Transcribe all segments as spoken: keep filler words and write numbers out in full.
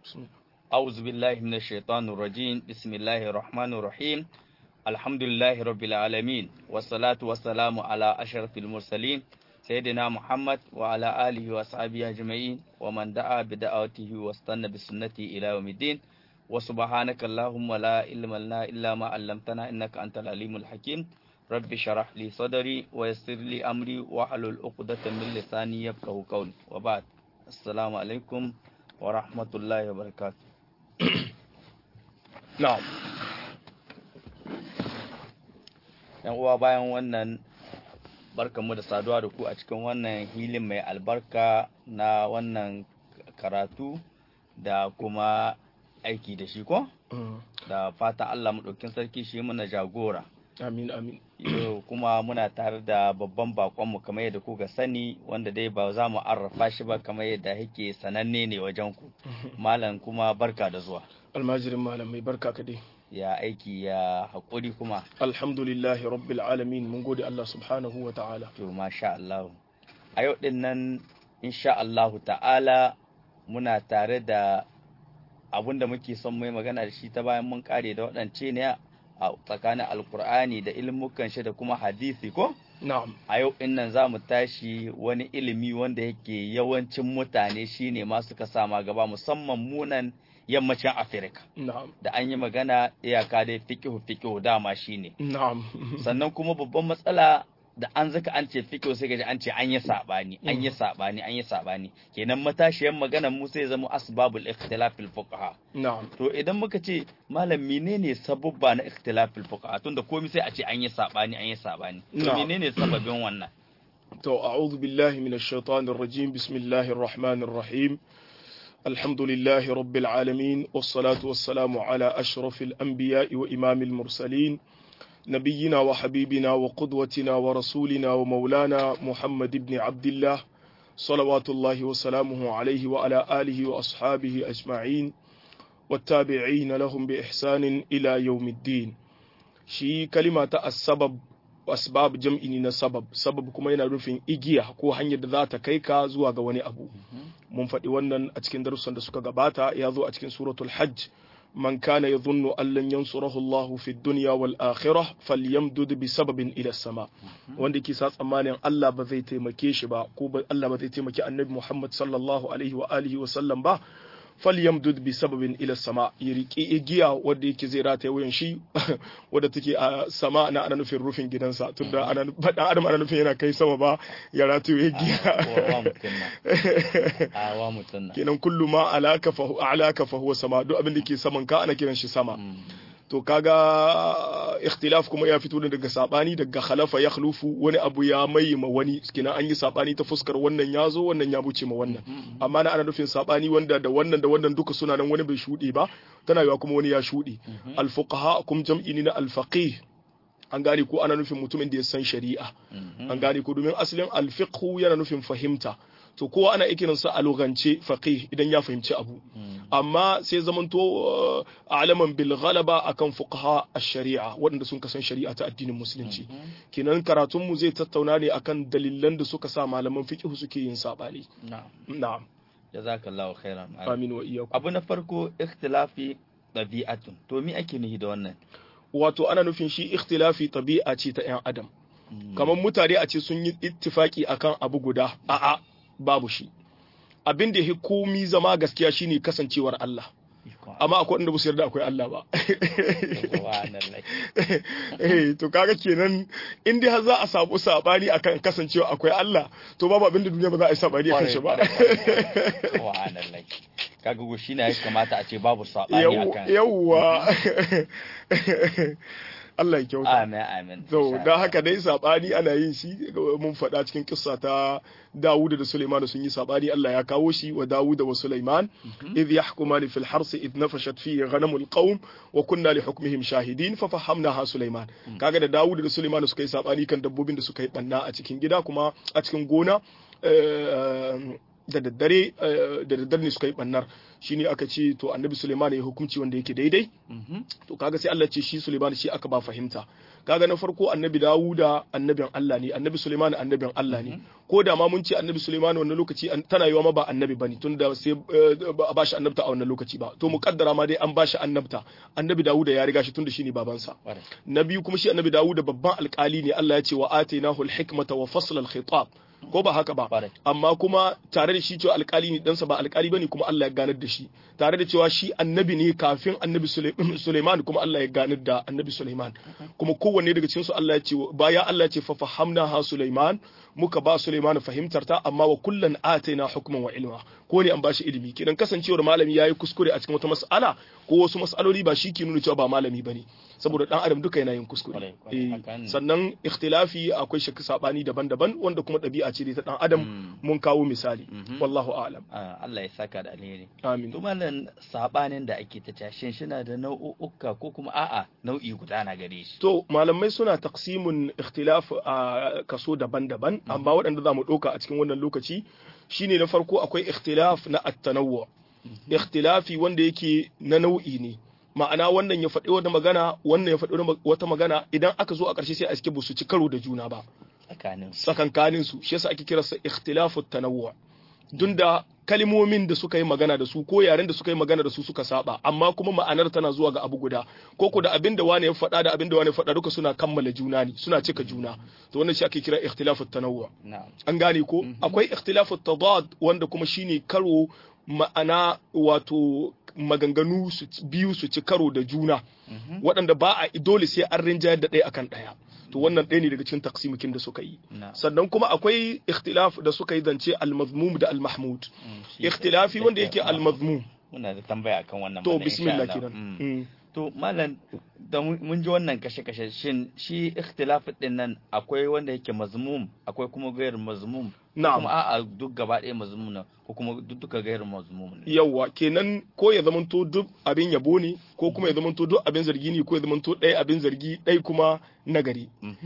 أعوذ بالله من الشيطان الرجيم بسم الله الرحمن الرحيم الحمد لله رب العالمين والصلاة والسلام على أشرف المرسلين سيدنا محمد وعلى آله وصحبه أجمعين ومن دعا بدعوته واستنى بسنته إلى يوم الدين وسبحانك اللهم لا علم لنا إلا ما علمتنا إنك أنت العليم الحكيم رب شرح لي صدري ويسر لي أمري واحلل عقدة من لساني يفقهوا قولي وبعد السلام عليكم ورحمة الله وبركاته. Na'am. Yan uwa, bayan wannan barkanmu da saduwa da ku a cikin wannan hilin mai albarka na wannan karatu da kuma aiki da shi ko? Da fatan Allah maɗaukin sarki shi muna jagora. Amin amin. Yau kuma muna tare da babban bakonmu kamar yadda kuka sani, wanda dai ba za mu arrafa shi ba kamar yadda yake sananne ne wajen ku. Malam kuma barka da zuwa. Almajirin malamai barka ka dai. Ya aiki ya haƙuri kuma. Alhamdulillahi rabbil alamin, mun gode Allah subhanahu wa ta'ala. To masha Allah. A yau din nan insha Allah ta'ala muna tare da abun da muke son mu yi magana da shi ta bayan mun kare da waɗance ne a tsakanin alkur'ani da ilmukan shi da kuma hadisi ko? Na'am. A yau din nan za mu tashi wani ilimi wanda yake yawancin mutane shine ma suka sama gaba, musamman munan yammacin Afirka. Na'am. Da an yi magana iyaka dai fiqhu fiqhu dama shine. Na'am. Sannan kuma babban matsala da an zaka an ce fiqhu sai gaji an ce an yi sabani, an yi sabani, an yi sabani. Kenan matashiyan maganar mu sai zama asbabul ikhtilafil fuqaha. Na'am. To idan muka ce malam menene sabubba na ikhtilafil fuqaha, tunda komai sai a ce an yi sabani, an yi sabani. To Na'am. menene sababin wannan? To a'udhu billahi minash shaitanir rajim. Bismillahir rahmanir rahim. Alhamdulillahi rabbil alamin, wassalatu wassalamu ala ashrafil anbiya'i wa imamil mursalin. نبينا وحبيبنا وقدوتنا ورسولنا ومولانا محمد بن عبد الله صلوات الله وسلامه عليه وعلى آله وأصحابه أجمعين والتابعين لهم بإحسان إلى يوم الدين. شي كلمة السبب وأسباب جمعين سبب سبب كما ينرفين إجيا كو hanyar da za ta kai ka zuwa ga wani abu. Mun faɗi wannan a cikin darussan da suka gabata, ya zo a cikin suratul hajj. من كان يظن أن لن ينصره الله في الدنيا والآخرة فليمدد بسبب إلى السماء. wanda ke sa tsammanin Allah ba zai taimake shi ba ko Allah ba zai taimaki Annabi Muhammad sallallahu alaihi wa alihi wa sallam ba, falyamdud bi sababin ila sama, ya riƙe igiya wanda yake zai rataye wuyan shi wanda take a sama na ana nufin rufin gidansa, tunda ana dan adam ana nufin yana kai sama ba ya rataye igiya. A wa mutunna. Kenan kullu ma alaka fa alaka fa huwa sama, duk abin da ke saman ka ana kiran shi sama. To kaga ikhtilaf kuma ya fito daga sabani, daga khalafa ya khlufu, wani abu ya mai ma wani, kenan an yi sabani ta fuskar wannan ya zo wannan ya buce ma wannan. Amma na ana nufin sabani wanda da wannan da wannan duka suna nan, wani bai shuɗe ba, tana yiwa kuma wani ya shuɗe. Al fuqaha kum jam'i ne na al faqih, an gane ko ana nufin mutumin da ya san shari'a, an gane ko domin asalin al fiqhu yana nufin fahimta. To kowa ana ikirin sa a lugance faqih idan ya fahimci abu, amma sai zamanto alaman bil ghalaba akan fuqaha ash-shari'a waɗanda sun kasan shari'a ta addinin musulunci. Kenan karatun mu zai tattauna ne akan dalilan da suka sa malaman fiqh suke yin sabani. Na'am. Na'am. Jazakallahu khairan. Amin wa iyyakum. Abu na farko ikhtilafi tabi'atun. To me ake nufi da wannan? Wato ana nufin shi ikhtilafi tabi'a ce ta 'yan adam. Kamar mutane a ce sun yi ittifaki akan abu guda, a'a babu shi. Abin da ya komi zama gaskiya shine kasancewar Allah, amma akwai wanda ba su yarda akwai Allah ba. Eh to kaga kenan in dai har za a samu sabani akan kasancewa akwai Allah, to babu abin da duniya ba za a yi sabani akan shi ba. Kaga go shi ne ya kamata a ce babu sabani akan. Yawwa. Allah ya kyauta. Amin amin. So da haka dai sabani ana yin shi, mun faɗa cikin kissa ta Dawud da Sulaiman sun yi sabani, Allah ya kawo shi wa Dawud wa Sulaiman idh yahkumani fil harsi idh nafashat fihi ghanamul qawm wa kunna li hukmihim shahidin fa fahamnaha Sulaiman. Kaga da Dawud da Sulaiman suka yi sabani kan dabbobin da suka yi banna a cikin gida kuma a cikin gona da daddare da daddare ne suka yi bannar shine aka ce to annabi Sulaiman ya hukunci wanda yake daidai to kaga sai Allah ce shi Sulaiman shi aka ba fahimta kaga na farko annabi Dawuda annabin Allah ne annabi Sulaiman annabin Allah ne ko da ma mun ce annabi Sulaiman wannan lokaci tana yiwa ma ba annabi bane tunda sai ba ba shi annabta a wannan lokaci ba to mukaddara ma dai an ba shi annabta annabi Dawuda ya riga shi tunda shine babansa na biyu kuma shi annabi Dawuda babban alkali ne Allah ya ce wa atainahu alhikmata wa fasl alkhitab ko ba haka ba amma kuma tare da shi cewa alkali ne dansa ba alkali bane kuma Allah ya ganar da shi tare da cewa shi annabi ne kafin annabi Sulaiman kuma Allah ya ganar da annabi Sulaiman kuma kowanne daga cikin su Allah ya ce baya Allah ya ce fa fahamna ha Sulaiman muka ba Sulaiman fahimtar ta amma wa kullan ataina hukman wa ilma ko ne an bashi ilimi kidan kasancewar malami yayi kuskure a cikin wata mas'ala ko wasu mas'aloli ba shi ke nuna cewa ba malami bane saboda dan adam duka yana yin kuskure sannan ikhtilafi akwai shakka sabani daban-daban wanda kuma dabi'a ce ta dan adam mun kawo misali wallahu a'lam Allah ya saka da alheri amin to mallan sabanin da ake ta tashin shi na da nau'uka ko kuma a'a nau'i guda na gare shi to malamai suna taqsimun ikhtilaf a kaso daban-daban amma waɗanda zamu ɗauka a cikin wannan lokaci shine na farko akwai ikhtilaf na at-tanawwu ikhtilafi wanda yake na nau'i ne ma'ana wannan ya faɗi wata magana wannan ya faɗi wata magana idan aka zo a ƙarshe sai a cike ba su ci karo da juna ba tsakankanin su shi yasa ake kira sa ikhtilafu tanawwu dun da kalmomin da suka yi magana da su ko yaren da suka yi magana da su suka saba amma kuma ma'anar tana zuwa ga abu guda ko ko da abin da wani ya faɗa da abin da wani ya faɗa duka suna kammala juna ne suna cika juna to wannan shi ake kira ikhtilafu tanawwu an gane ko akwai ikhtilafu tadad wanda kuma shine karo ma'ana wato maganganu su biyu su ci karo da juna waɗanda ba a dole sai an rinjayar da ɗaya akan ɗaya to wannan ɗaya ne daga cikin taksimukin da suka yi sannan kuma akwai ikhtilaf da suka yi zance al-mazmum da al-mahmud ikhtilafi wanda yake al-mazmum muna da tambaya akan wannan to bismillah kiran to malam da mun ji wannan kashe-kashe shin shi ikhtilaf din nan akwai wanda yake mazmum akwai kuma gairu mazmum na'am kuma a'a duk gaba ɗaya mazmum ne ko kuma duka gairu mazmum ne yawa kenan ko ya zamanto duk abin yabo ne ko kuma ya zamanto duk abin zargi ne ko ya zamanto ɗaya abin zargi ɗaya kuma nagari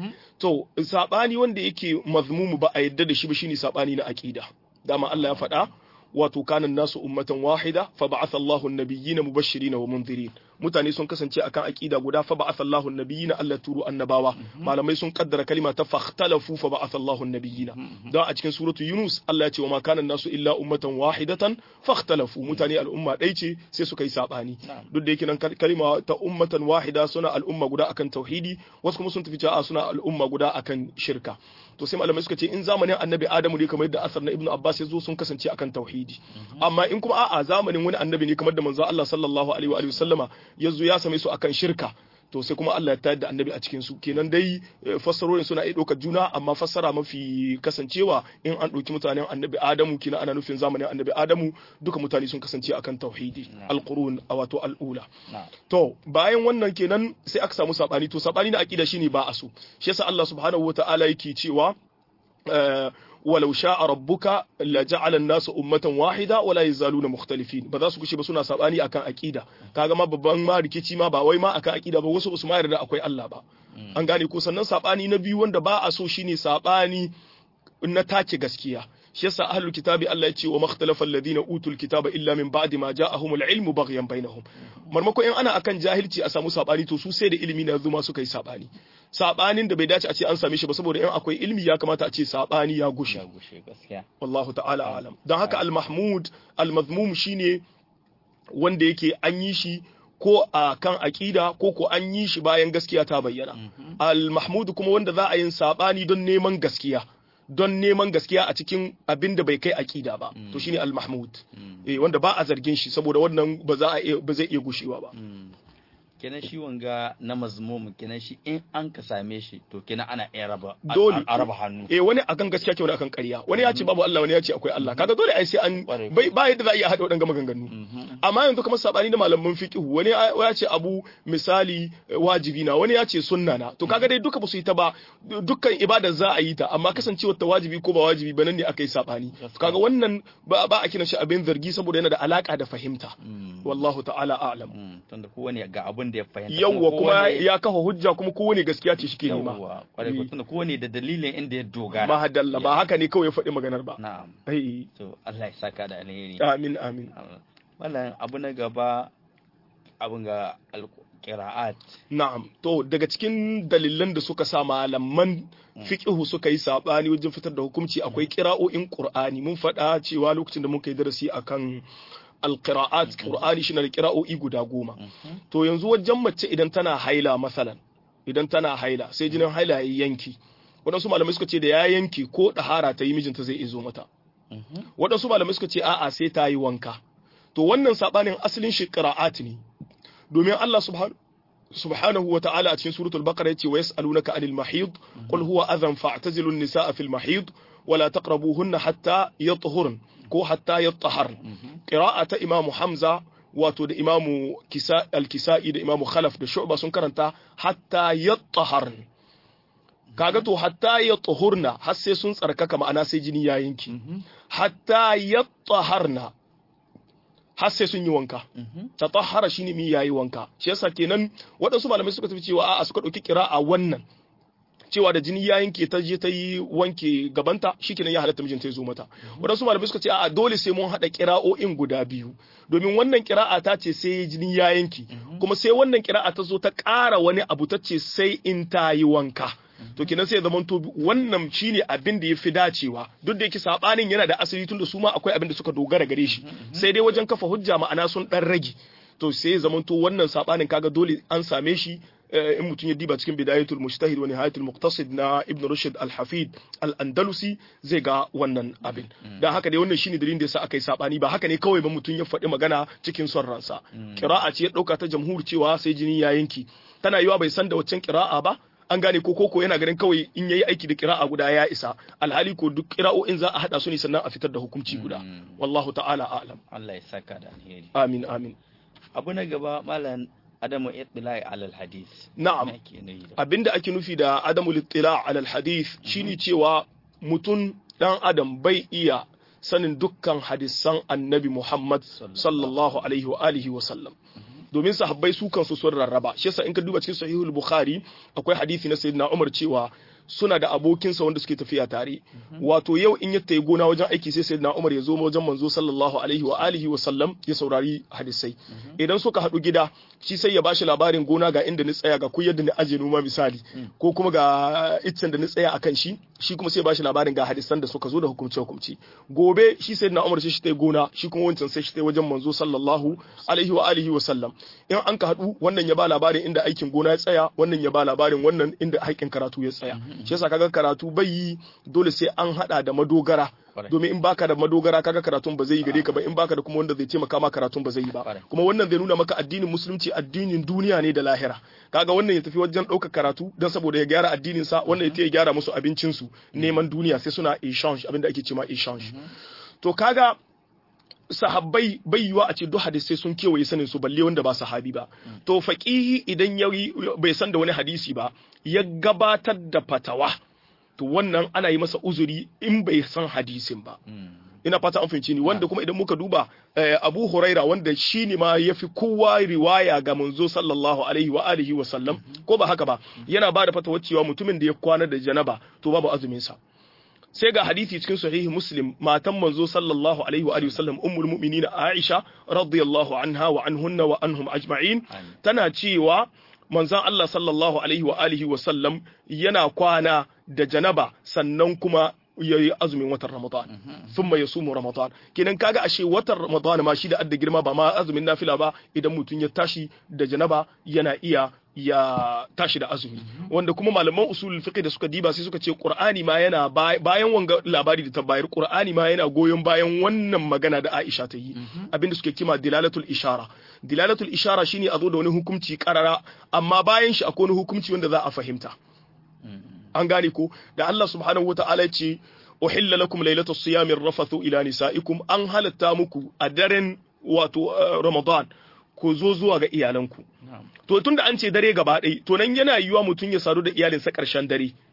to sabani wanda yake mazmum ba a yadda da shi ba shine sabani na aqida dama Allah ya faɗa wato kanan nasu ummatan wahida fa ba'atha Allahu an-nabiyyina mubashirin wa munzirin mutane sun kasance akan aqida guda fa ba'atha Allahu an-nabiyyina Allah turu annabawa malamai sun kaddara kalima ta fakhtalafu fa ba'atha Allahu an-nabiyyina da a cikin suratu Yunus Allah ya ce wa ma kanan nasu illa ummatan wahidatan fakhtalafu mutane al'umma dai ce sai suka yi sabani duk da yake nan kalima ta ummatan wahida suna al'umma guda akan tauhidi wasu kuma sun tafi cewa suna al'umma guda akan shirka to sai malamai suka ce in zamanin annabi Adamu ne kamar yadda asar na Ibn Abbas ya zo sun kasance akan tauhidi amma in kuma a'a zamanin wani annabi ne kamar da manzo Allah sallallahu alaihi wa alihi wasallama yazo ya same su akan shirka to sai kuma Allah ya tayar da annabi a cikin su kenan dai fassarorin suna iya ɗaukar juna amma fassara mafi kasancewa in an ɗauki mutanen annabi Adamu kenan ana nufin zamanin annabi Adamu duka mutane sun kasance akan tauhidi alqurun wato al'ula to bayan wannan kenan sai aka samu sabani to sabani na aqida shine ba a so shi yasa Allah subhanahu wataala yake cewa ولو شاء ربك لجعل الناس أمة واحدة ولا يزالون مختلفين ba za su kushe ba suna sabani akan aqida kaga ma babban ma rikici ma ba wai ma akan aqida ba wasu usma yarda akwai Allah ba an gane ko sannan sabani na biyu wanda ba a so shine sabani na take gaskiya shi yasa ahlul kitabi Allah ya ce wa makhtalafa alladhina utul kitaba illa min ba'di ma ja'ahumul ilmu baghyan bainahum marmako in ana akan jahilci a samu sabani to su sai da ilimi na zuma suka yi sabani sabanin da bai dace a ce an same shi ba saboda in akwai ilimi ya kamata a ce sabani ya gushe wallahu ta'ala alam dan haka al-mahmud al-mazmum shine wanda yake an yi shi ko a kan aqida ko ko an yi shi bayan gaskiya ta bayyana al-mahmud kuma wanda za a yin sabani don neman gaskiya don neman gaskiya a cikin abin da bai kai aqida ba to shine al-mahmud eh wanda ba a zargin shi saboda wannan ba za a ba zai iya gushewa ba kenan shi wanga na mazmum kenan shi in an ka same shi to kenan ana iya raba dole raba hannu eh wani akan gaskiya ke wani akan ƙarya wani ya ce babu Allah wani ya ce akwai Allah kaga dole ai sai an bai ba yadda za a iya hada wadannan maganganu amma yanzu kamar sabani da malaman fiqh wani ya ce abu misali wajibi na wani ya ce sunna na to kaga dai duka ba su yi ta ba dukkan ibada za a yi ta amma kasancewar ta wajibi ko ba wajibi ba nan ne aka yi sabani to kaga wannan ba ba a kiran shi abin zargi saboda yana da alaka da fahimta wallahu ta'ala a'lam tunda kowane ga abin inda ya fahimta yawwa kuma ya kafa hujja kuma kowane gaskiya ce shike nema yawwa kwarai ko tunda kowane da dalilin inda ya dogara mahadalla ba haka ne kawai ya faɗi maganar ba na'am ai to Allah ya saka da alheri amin amin wannan abu na gaba abun ga alqira'at na'am to daga cikin dalilan da suka sa malaman fiqhu suka yi sabani wajen fitar da hukunci akwai qira'o'in qur'ani mun faɗa cewa lokacin da muka yi darasi akan alqira'at qur'ani shi na da qira'o'i guda goma to yanzu wajen mace idan tana haila masalan idan tana haila sai jinin haila ya yanki waɗansu malamai suka ce da ya yanki ko ɗahara ta yi mijinta zai izo mata waɗansu malamai suka ce a'a sai ta yi wanka to wannan sabanin asalin shi qira'at ne domin Allah subhanahu subhanahu wa ta'ala a cikin suratul baqara yace wa yas'alunaka anil mahid qul huwa adhan fa'tazilu an-nisaa fil mahid wa la taqrabuhunna hatta yatahurn ko hatta yataharn qira'ata imamu hamza wato da imamu kisa al-kisa'i da imamu khalaf da shu'ba sun karanta hatta yataharn kaga to hatta yatahurna har sai sun tsarkaka ma'ana sai jini ya yanki hatta yataharna har sai sun yi wanka ta tahara shine mi yayi wanka shi yasa kenan waɗansu malamai suka tafi cewa a'a suka ɗauki a wannan cewa da jini ya yanke ta je ta yi wanke gabanta shikenan ya halatta mijinta ya zo mata waɗansu malamai suka ce a'a dole sai mun haɗa kira'o'in guda biyu domin wannan kira'a ta ce sai jini ya yanke kuma sai wannan kira'a ta zo ta ƙara wani abu ta ce sai in ta yi wanka to kenan sai zaman to wannan shine abin da yafi dacewa duk da yake sabanin yana da asali tunda su ma akwai abin da suka dogara gare shi sai dai wajen kafa hujja ma'ana sun dan rage to sai zaman to wannan sabanin kaga dole an same shi in mutum ya diba cikin bidayatul mujtahid wa nihayatul muqtasid na ibn rushd al-hafid al-andalusi zai ga wannan abin dan haka dai wannan shine dalilin da yasa aka yi sabani ba haka ne kawai ba mutum ya faɗi magana cikin son ransa qira'a ce ya dauka ta jamhur cewa sai jini ya yanki tana yiwa bai san da waccan qira'a ba an gane ko koko yana ganin kawai in yayi aiki da qira'a guda ya isa alhali ko duk qira'o'in za a hada su ne sannan a fitar da hukunci guda wallahu ta'ala a'lam Allah ya saka da alheri amin amin abu na gaba malam adamu ittila'i alal hadith na'am abinda ake nufi da adamu ittila'i alal hadith shine cewa mutum dan adam bai iya sanin dukkan hadisan annabi Muhammad sallallahu alaihi wa alihi wa sallam domin sahabbai su kansu sun rarraba shi yasa in ka duba cikin sahihul bukhari akwai hadisi na sayyidina umar cewa suna da abokinsa wanda suke tafiya tare wato yau in ya tayi gona wajen aiki sai sayyidina umar ya zo wajen manzo sallallahu alaihi wa alihi wa sallam ya saurari hadisai idan suka hadu gida shi sai ya bashi labarin gona ga inda ni tsaya ga kuyar da ni aje noma misali ko kuma ga iccen da ni tsaya akan shi shi kuma sai ya bashi labarin ga hadisan da suka zo da hukumce hukumci gobe shi sayyidina umar shi shi tayi gona shi kuma wancan sai shi tayi wajen manzo sallallahu alaihi wa alihi wa sallam in an ka hadu wannan ya ba labarin inda aikin gona ya tsaya wannan ya ba labarin wannan inda aikin karatu ya tsaya shi yasa kaga karatu bai yi dole sai an hada da madogara domin in baka da madogara kaga karatun ba zai yi gare ka ba in baka da kuma wanda zai taimaka ma karatun ba zai yi ba kuma wannan zai nuna maka addinin musulunci addinin duniya ne da lahira kaga wannan ya tafi wajen ɗaukar karatu don saboda ya gyara addinin sa wannan ya gyara musu abincin su neman duniya sai suna exchange abinda ake cewa exchange to kaga sahabbai bai yiwa a ce duk hadisai sun kewaye sanin su balle wanda ba sahabi ba to faqihi idan yayi bai san da wani hadisi ba ya gabatar da fatawa to wannan ana yi masa uzuri in bai san hadisin ba ina fata an fahimci ni wanda kuma idan muka duba Abu Huraira wanda shine ma yafi kowa riwaya ga manzo sallallahu alaihi wa alihi wa sallam ko ba haka ba yana ba da fatawa cewa mutumin da ya kwana da janaba to babu azumin sa sai ga hadisi cikin sahihi Muslim matan manzo sallallahu alaihi wa alihi wasallam ummul mu'minin Aisha radiyallahu anha wa anhunna wa anhum ajma'in tana cewa manzon Allah sallallahu alaihi wa alihi wasallam yana kwana da janaba sannan kuma yayi azumin watan Ramadan thumma yasumu Ramadan kenan kaga ashe watan Ramadan ma shi da adda girma ba ma azumin nafila ba idan mutun ya tashi da janaba yana iya ya tashi da azumi wanda kuma malaman usulul fiqh da suka diba sai suka ce Qur'ani ma yana bayan wanga labari da ta bayar Qur'ani ma yana goyon bayan wannan magana da Aisha ta yi abinda suke kima dilalatul ishara dilalatul ishara shine a zo da wani hukunci karara amma bayan shi akwai wani hukunci wanda za a fahimta an gane ko da Allah subhanahu wataala ya ce uhilla lakum laylatus siyamir rafathu ila nisaikum an halatta muku a daren wato Ramadan ko zo zuwa ga iyalanku to tunda an ce dare gaba ɗaya to nan yana yiwa mutum ya sadu da iyalinsa ƙarshen dare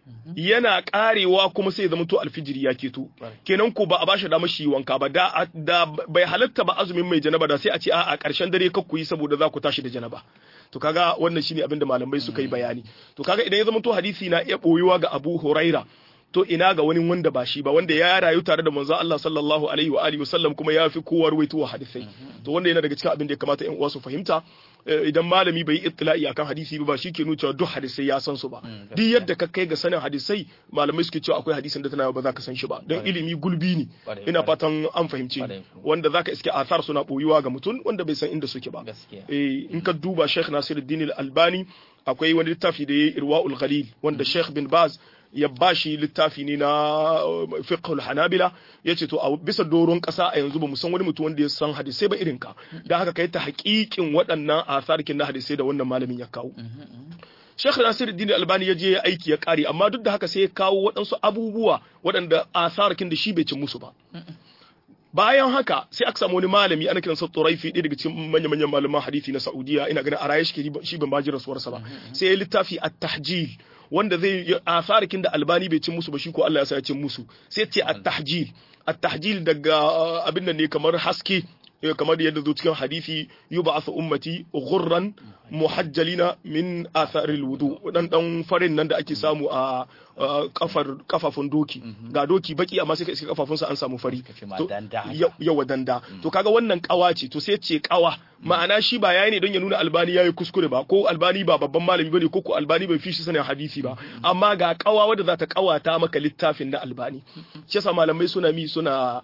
yana karewa kuma sai ya zama to alfijiri ya keto kenan ko ba a bashi damar shi wanka ba da da bai halatta ba azumin mai janaba da sai a ce a a karshen dare kar ku yi saboda za ku tashi da janaba to kaga wannan shine abin da malamai suka yi bayani to kaga idan ya zama to hadisi na iya boyuwa ga Abu Huraira to ina ga wani wanda ba shi ba wanda ya rayu tare da manzo Allah sallallahu alaihi wa alihi wasallam kuma ya fi kowa ruwaito hadisai to wanda yana daga cikin abin da ya kamata ƴan uwa su fahimta idan malami bai yi ittila'i akan hadisi ba shi ke nuna cewa duk hadisai ya san su ba duk yadda ka kai ga sanin hadisai malamai suke cewa akwai hadisin da tana ba za ka san shi ba don ilimi gulbi ne ina fatan an fahimce ni wanda zaka iske athar suna boyuwa ga mutum wanda bai san inda suke ba eh in ka duba Sheikh Nasiruddin Al-Albani akwai wani littafi da yayi Irwaul Ghalil wanda Sheikh bin Baz ya bashi littafi ne na fiqhul hanabila yace to a bisa doron kasa a yanzu ba mu san wani mutum wanda ya san hadisai ba irin ka dan haka kai ta haƙiƙin waɗannan asarkin na hadisai da wannan malamin ya kawo Sheikh Nasiruddin Albani ya je aiki ya kare amma duk da haka sai ya kawo waɗansu abubuwa waɗanda asarkin da shi bai cin musu ba bayan haka sai aka samu wani malami ana kiransa Turaifi ɗaya daga cikin manya-manyan malaman hadisi na Saudiya ina ganin a raye shi ban baji rasuwarsa ba sai ya littafi at-tahjil wanda zai asarikin da Albani bai cin musu ba shi ko Allah ya sa ya cin musu sai ce at-tahjil at-tahjil daga abin nan ne kamar haske kamar yadda zo cikin hadisi yub'athu ummati ghurran muhajjalina min atharil wudu dan dan farin nan da ake samu a kafar kafafun doki ga doki baki amma sai ka kafafunsa an samu fari to yawa danda to kaga wannan kawa ce to sai ce kawa ma'ana shi ba yayi ne don ya nuna Albani yayi kuskure ba ko Albani ba babban malami bane ko ko Albani bai fi shi sanin hadisi ba amma ga kawa wadda za ta kawata maka littafin na Albani shi yasa malamai suna mi suna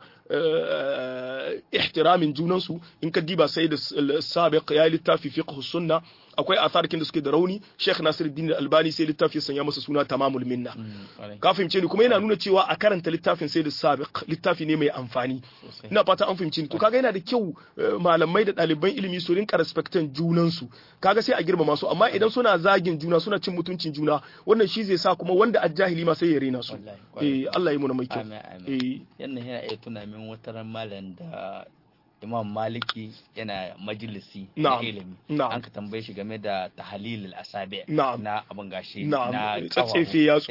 ihtiramin junansu in ka diba sai da sabiq ya littafi fiqh sunna akwai atharkin da suke da rauni Sheikh Nasiruddin Albani sai littafi sanya masa suna Tamamul Minna ka fahimce ni kuma yana nuna cewa a karanta littafin sai da sabiq littafi ne mai amfani ina fata an fahimce ni to kaga yana da kyau malamai da ɗaliban ilimi su rinka respectan junansu kaga sai a girmama su amma idan suna zagin juna suna cin mutuncin juna wannan shi zai sa kuma wanda ajahili ma sai ya rena su eh Allah ya mu na mai kyau eh yana yana iya tuna min wata malam da Imam Maliki yana majalisi na ilimi an ka tambaye shi game da tahlilul asabi na abin gashi na tsatsefe yatsu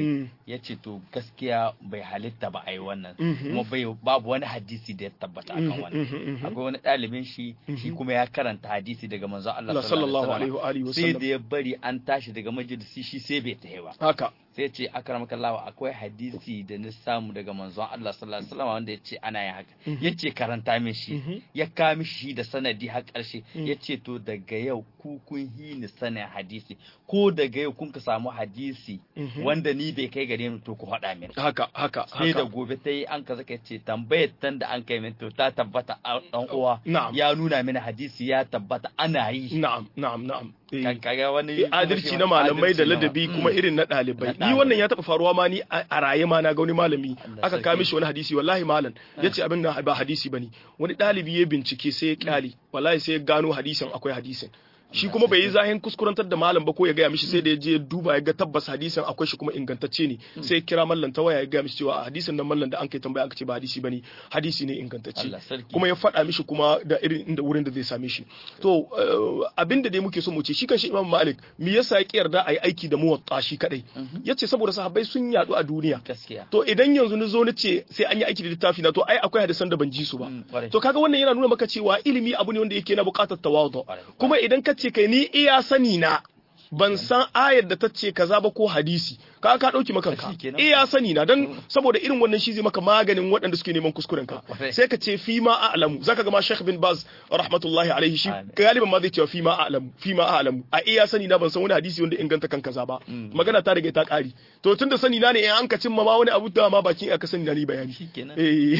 ya ce to gaskiya bai halitta ba ai wannan kuma bai babu wani hadisi da ya tabbata akan wannan akwai wani dalibin shi shi kuma ya karanta hadisi daga manzo Allah sallallahu alaihi wa sallam sai da ya bari an tashi daga majalisi shi sai bai tahi ba haka sai ce akramakallahu akwai hadisi da na samu daga manzon Allah sallallahu alaihi wasallam wanda yace ana yin haka yace karanta min shi ya kami shi da sanadi har karshe yace to daga yau ku kun yi ni sanin hadisi ko daga yau kun ka samu hadisi wanda ni bai kai gare ni to ku faɗa min haka haka sai da gobe tai an ka zaka yace tambayar tan da an kai min to ta tabbata dan uwa ya nuna mini hadisi ya tabbata ana yi na'am na'am na'am kaga wani adalci na malamai da ladabi kuma irin na ɗalibai ni wannan ya taɓa faruwa ma ni a raye ma na ga wani malami aka kawo mishi wani hadisi wallahi malam yace abin nan ba hadisi bane wani ɗalibi ya bincike sai ya kyale wallahi sai ya gano hadisin akwai hadisin shi kuma bai yi zahin kuskurantar da malam ba ko ya gaya mishi sai da ya je duba ya ga tabbas hadisin akwai shi kuma ingantacce ne sai ya kira mallan ta waya ya gaya mishi cewa hadisin nan mallan da an kai tambaya aka ce ba hadisi bane hadisi ne ingantacce kuma ya faɗa mishi kuma da irin inda wurin da zai same shi to abinda dai muke so mu ce shi kan shi Imam Malik me yasa ya ki yarda ayi aiki da muwatta shi kadai yace saboda sahabbai sun yadu a duniya to idan yanzu ni zo ni ce sai an yi aiki da littafi na to ai akwai hadisan da ban ji su ba to kaga wannan yana nuna maka cewa ilimi abu ne wanda yake na buƙatar tawadu kuma idan ka ce kai ni iya sani na ban san ayar da ta ce kaza ba ko hadisi ka ka dauki maka ka iya sani na dan saboda irin wannan shi zai maka maganin waɗanda suke neman kuskuren ka sai ka ce fi ma a'lamu zaka ga ma Sheikh bin Baz rahmatullahi alaihi shi galiban ma zai ce fi ma a'lamu fi ma a'lamu a iya sani na ban san wani hadisi wanda inganta kan kaza ba magana ta rage ta kari to tunda sani na ne in an ka cimma ma wani abu da ma bakin aka sani na ni bayani eh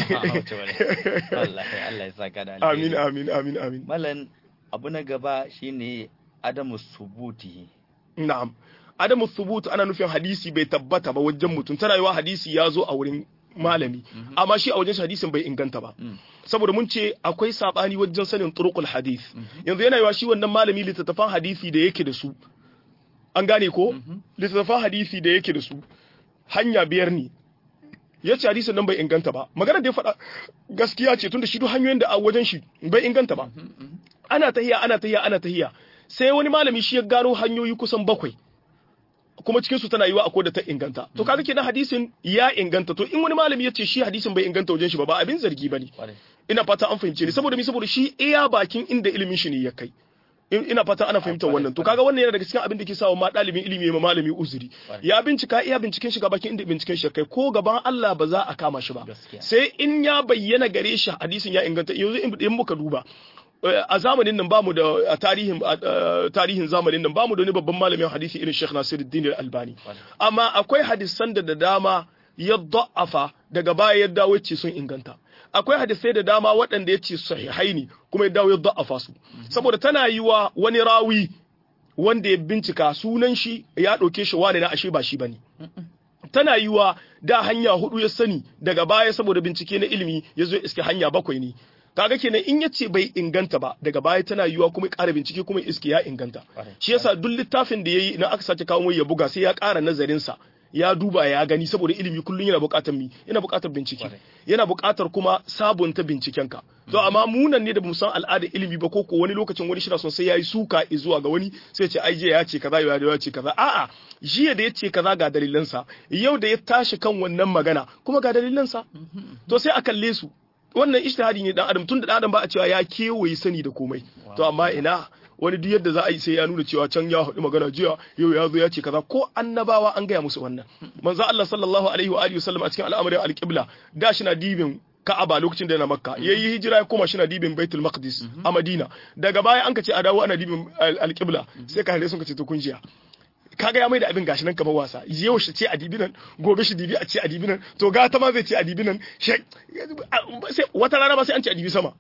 wallahi Allah ya saka da amin amin amin amin mallan abu na gaba shine adamu subuti na'am adamu subuti ana nufin hadisi bai tabbata ba wajen mutum ta rayuwa hadisi ya zo a wurin malami amma shi a wajen hadisin bai inganta ba saboda mun ce akwai sabani wajen sanin turuqul hadith yanzu yana yiwa shi wannan malami littattafan hadisi da yake da su an gane ko littattafan hadisi da yake da su hanya biyar ne yace hadisin nan bai inganta ba magana da ya faɗa gaskiya ce tunda shi duk hanyoyin da a wajen shi bai inganta ba ana tahiya ana tahiya ana tahiya sai wani malami shi ya gano hanyoyi kusan bakwai kuma cikin su tana yiwa akwai da ta inganta to kaga kenan hadisin ya inganta to in wani malami ya ce shi hadisin bai inganta wajen shi ba ba abin zargi bane ina fata an fahimce ni saboda mi saboda shi iya bakin inda ilimin shi ne ya kai ina fata ana fahimtar wannan to kaga wannan yana daga cikin abin da ke sawa ma dalibin ilimi ma malami uzuri ya bincika iya binciken shi bakin inda binciken shi kai ko gaban Allah ba za a kama shi ba sai in ya bayyana gare shi hadisin ya inganta yanzu in muka duba a zamanin nan bamu da a tarihin tarihin zamanin nan bamu da wani babban malamin hadisi irin Sheikh Nasiruddin Al-Albani amma akwai hadisan da da dama ya da'afa daga baya ya dawo ce sun inganta akwai hadisai da dama waɗanda ya ce sahihai ne kuma ya dawo ya da'afa su saboda tana yi wa wani rawi wanda ya bincika sunan shi ya ɗauke shi wani na ashe ba shi bane tana yi wa da hanya hudu ya sani daga baya saboda bincike na ilimi ya zo iske hanya bakwai ne kaga kenan in yace bai inganta ba daga baya tana yiwa kuma ƙara bincike kuma iske ya inganta shi yasa duk littafin da yayi na aka sace kawo ya buga sai ya ƙara nazarin sa ya duba ya gani saboda ilimi kullun yana buƙatar mi yana buƙatar bincike yana buƙatar kuma sabunta binciken ka to amma munan ne da mu san al'adar ilimi ba ko ko wani lokacin wani shira son sai yayi suka zuwa ga wani sai ce ai je ya ce kaza ya ce kaza a'a jiya da yace kaza ga dalilansa yau da ya tashi kan wannan magana kuma ga dalilansa to sai a kalle su wannan ijtihadi ne dan adam tun da dan adam ba a cewa ya kewaye sani da komai to amma ina wani duk yadda za a yi sai ya nuna cewa can ya haɗu magana jiya yau ya zo ya ce kaza ko annabawa an gaya musu wannan manzo Allah sallallahu alaihi wa alihi wasallam a cikin al'amarin alqibla da shi na dibin Ka'aba lokacin da yana Makka yayi hijira ya koma shi na dibin Baitul Maqdis a Madina daga baya an ka ce a dawo ana dibin alqibla sai ka hare sun ka ce to kun jiya kaga ya mai da abin gashi nan kamar wasa yau shi ce a dibinan gobe shi dibi a ce a dibinan to gata ma zai ce a dibinan wata rana ba sai an ce a dibi sama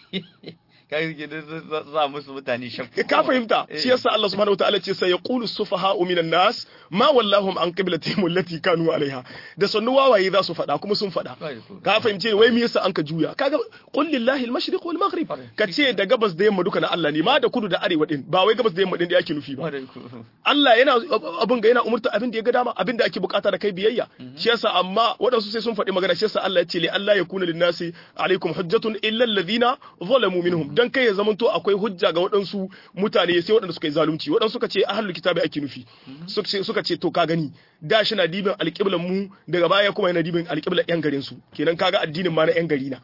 kai ke za musu mutane shakku ka fahimta shi yasa Allah subhanahu wataala ce sai yaqulu sufaha'u minan nas ma wallahum an qiblatihim allati kanu alaiha da sannu wawaye za su fada kuma sun fada ka fahimce wai me yasa an ka juya kaga qul lillahi al-mashriq wal maghrib ka ce da gabas da yamma duka na Allah ne ma da kudu da arewa din ba wai gabas da yamma din da yake nufi ba Allah yana abin ga yana umurta abin da ya ga dama abin da ake bukata da kai biyayya shi yasa amma wadansu sai sun faɗi magana shi yasa Allah ya ce li Allah yakuna lin-nasi alaikum hujjatun illa alladhina zalamu minhum dan kai ya zamanto akwai hujja ga waɗansu mutane sai waɗanda suka yi zalunci waɗansu suka ce ahlul kitabi ake nufi suka ce to ka gani da shi na dibin alƙiblan mu daga baya kuma yana dibin alƙiblan yan garin su kenan kaga addinin ma na yan gari na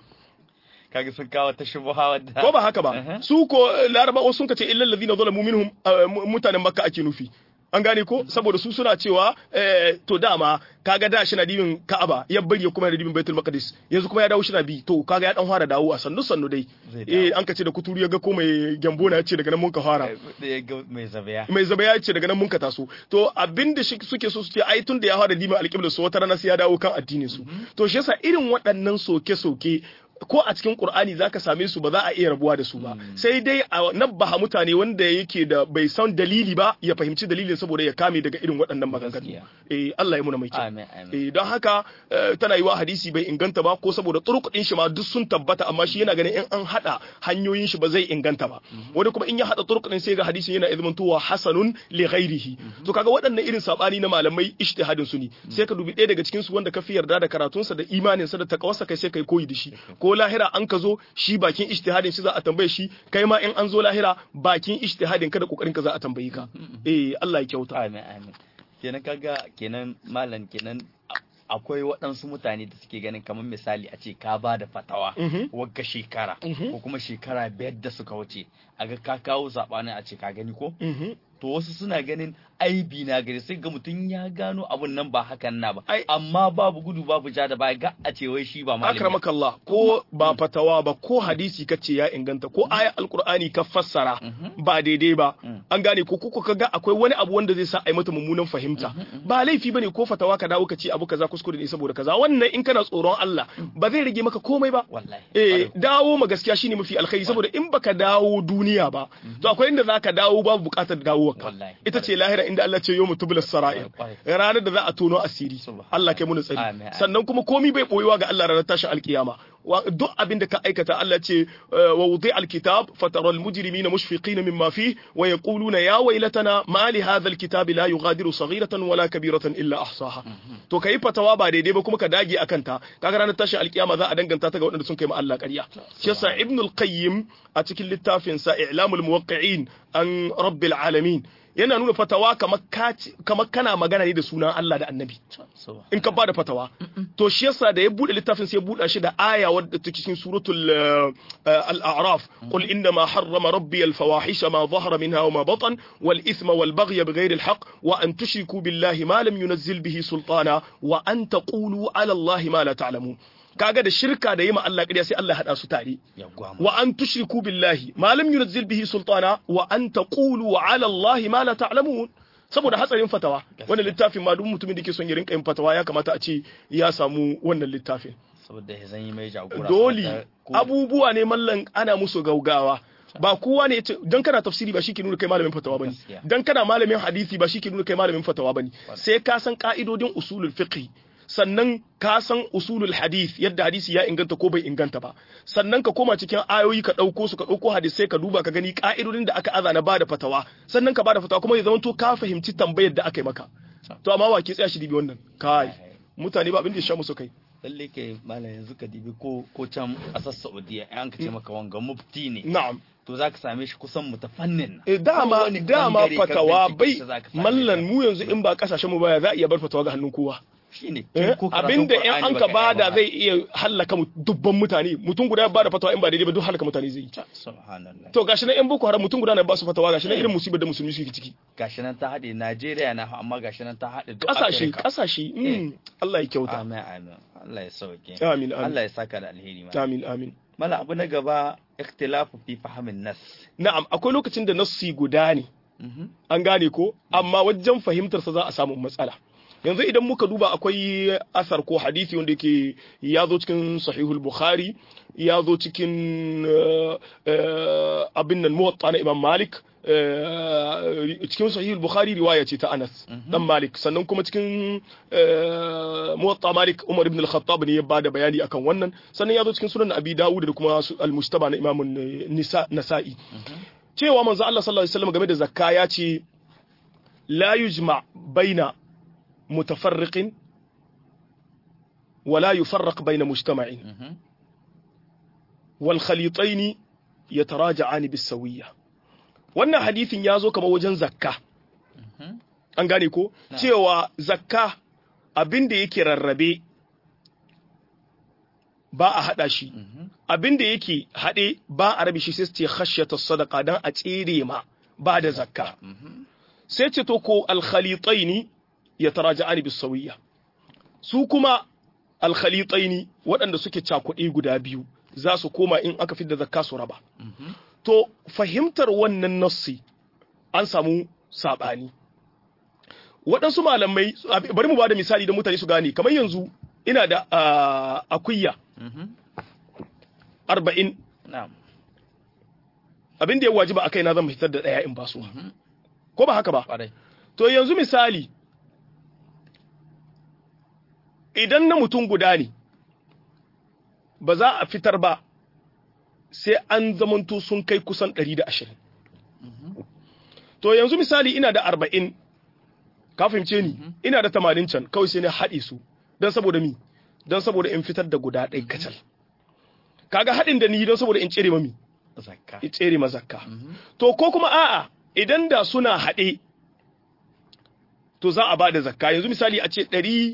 kaga sun kawo ta shubha wadda ko ba haka ba su ko larabawa sun ce illal ladina zalamu minhum mutanen makka ake nufi an gane ko saboda su suna cewa to dama kaga da shi na dibin Ka'aba ya bari ya kuma da dibin Baitul Maqdis yanzu kuma ya dawo shi na bi to kaga ya dan fara dawo a sannu sannu dai eh an kace da kuturu ya ga ko mai gyambo na yace daga nan mun ka fara mai zabaya mai zabaya yace daga nan mun ka taso to abinda shi suke so su ce ai tun da ya fara dibin alƙibla su wata rana sai ya dawo kan addinin su to shi yasa irin waɗannan soke soke ko a cikin Qur'ani zaka same su ba za a iya rabuwa da su ba sai dai a nabbaha mutane wanda yake da bai san dalili ba ya fahimci dalilin saboda ya kame daga irin waɗannan maganganu eh Allah ya muna mai kyau eh don haka tana yiwa hadisi bai inganta ba ko saboda turuq din shi ma duk sun tabbata amma shi yana ganin in an hada hanyoyin shi ba zai inganta ba wani kuma in ya hada turuq din sai ga hadisin yana izmantuwa hasanun li ghairihi to kaga waɗannan irin sabani na malamai ijtihadin su ne sai ka dubi ɗaya daga cikin su wanda ka fi yarda da karatunsa da imaninsa da takawarsa kai sai kai koyi da shi ko lahira an ka zo shi bakin ijtihadin shi za a tambaye shi kai ma in an zo lahira bakin ijtihadin ka da kokarin ka za a tambaye ka eh Allah ya kyauta amin amin kenan kaga kenan malam kenan akwai waɗansu mutane da suke ganin kamar misali a ce ka ba da fatawa wagga shekara ko kuma shekara biyar da suka wuce a ga ka kawo saɓanin a ce ka gani ko to wasu suna ganin aibi na gari sai ga mutum ya gano abun nan ba hakan na ba amma babu gudu babu ja da baya ga a ce wai shi ba malami akramakallah ko ba fatawa ba ko hadisi kace ya inganta ko aya alqur'ani ka fassara ba daidai ba an gane ko kuka kaga akwai wani abu wanda zai sa ai mata mummunan fahimta ba laifi bane ko fatawa ka dawo ka ce abu kaza kuskure ne saboda kaza wannan in kana tsoron Allah ba zai rage maka komai ba eh dawo ma gaskiya shine mafi alkhairi saboda in baka dawo duniya ba to akwai inda zaka dawo babu bukatar dawo ita ce lahira inda Allah ce yawmu tublas sara'ir ranar da za a tono asiri Allah kai mu tsari sannan kuma komai bai boyewa ga Allah ranar tashin alkiyama duk abin da ka aikata Allah ce wa wudi alkitab fatara almujrimina mushfiqina mimma fi wa yaquluna ya waylatana ma li hadha alkitab la yughadiru saghiratan wala kabiratan illa ahsaha to kai fatawa ba daidai ba kuma ka dage akan ta kaga ranar tashin alkiyama za a danganta ta ga waɗanda sun kai ma Allah ƙarya shi yasa ibn al-qayyim a cikin littafin sa i'lamul muwaqqi'in an rabbil alamin yana nuna fatawa kamar kamar kana magana ne da sunan Allah da Annabi in ka bada fatawa to shi yasa da ya bude littafin sai ya buɗa shi da aya wadda take cikin suratul al-a'raf qul inna ma harrama rabbi al-fawahisha ma dhahara minha wa ma batan wal ithma wal baghya bighayri al-haqq wa an tushriku billahi ma lam yunzil bihi sultana wa an taqulu ala allahi ma la ta'lamun kaga da shirka da yima Allah ƙarya sai Allah ya hada su tare wa an tushriku billahi ma lam yunzil bihi sultana wa an taqulu ala allahi ma la ta'lamun saboda hatsarin fatawa wannan littafin ma duk mutumin da ke son ya rinka yin fatawa ya kamata a ce ya samu wannan littafin saboda ya zanyi mai jagora dole abubuwa ne mallan ana musu gaugawa ba kowa ne dan kana tafsiri ba shike nuna kai malamin fatawa bane dan kana malamin hadisi ba shike nuna kai malamin fatawa bane sai ka san ka'idodin usulul fiqh sannan ka san usulul hadith yadda hadisi ya inganta ko bai inganta ba sannan ka koma cikin ayoyi ka dauko su ka dauko hadisai ka duba ka gani ka'idodin da aka azana bada fatawa sannan ka bada fatawa kuma ya zama to ka fahimci tambayar da aka yi maka to amma wa ke tsaya shi dibi wannan kai mutane ba abin da ya sha musu kai lalle kai malam yanzu ka dibi ko ko can kasar Saudiya an ka ce maka wanga mufti ne na'am to za ka same shi kusan mutafannin e dama dama fatawa bai mallan mu yanzu in ba kasashen mu baya za a iya bar fatawa ga hannun kowa shine abinda in an ka bada zai iya hallaka dubban mutane mutum guda ya bada fatawa in ba daidai ba duk hallaka mutane zai yi subhanallah to gashi nan yan boko haram mutum guda na ba su fatawa gashi nan irin musibar da musulmi suke ciki gashi nan ta hade Najeriya na amma gashi nan ta hade duk kasashe kasashe Allah ya kyauta amin amin Allah ya sauke amin amin Allah ya saka da alheri ma amin amin mala abu na gaba ikhtilafu fi fahmin nas na'am akwai lokacin da nassi guda ne an gane ko amma wajen fahimtar sa za a samu matsala yanzu idan muka duba akwai asar ko hadisi wanda yake ya zo cikin sahihul bukhari ya zo cikin abin nan muwatta na imam malik cikin sahihul bukhari riwaya ce ta anas dan malik sannan kuma cikin muwatta malik umar ibn al-khattab ne ya bada bayani akan wannan sannan ya zo cikin sunan abi dawud da kuma al-mustaba na imam nasa'i cewa manzo Allah sallallahu alaihi wasallam game da zakka ya ce la yujma baina متفرق ولا يفرق بين مجتمع والخليطين يتراجعان بالسوية wannan hadithin ya zo kamar wajen zakka an gane ko cewa zakka abinda yake rarrabe ba a hada shi abinda yake hade ba a rabe shi sai ce khashyata sadaqa dan a tsere ma ba da zakka sai ce to ko al-khalitaini yataraja'ani bisawiyya su kuma al-khalitaini waɗanda suke cakuɗe guda biyu za su koma in aka fidda zakka su raba to fahimtar wannan nassi an samu sabani waɗansu malamai bari mu bada misali da mutane su gane kamar yanzu ina da akuyya arba'in abin da ya wajiba akai na zan fitar da ɗaya in ba su ko ba haka ba to yanzu misali idan na mutum guda ne ba za a fitar ba sai an zamanto sun kai kusan ɗari da ashirin. To yanzu misali ina da arba'in, ka fahimce ni, ina da tamanin can kawai sai na haɗe su don saboda mi, don saboda in fitar da guda ɗai kacal. Kaga haɗin da ni don saboda in tsere mami, in tsere mazakka. To ko kuma a'a idan da suna haɗe, to za a ba da zakka yanzu misali a ce ɗari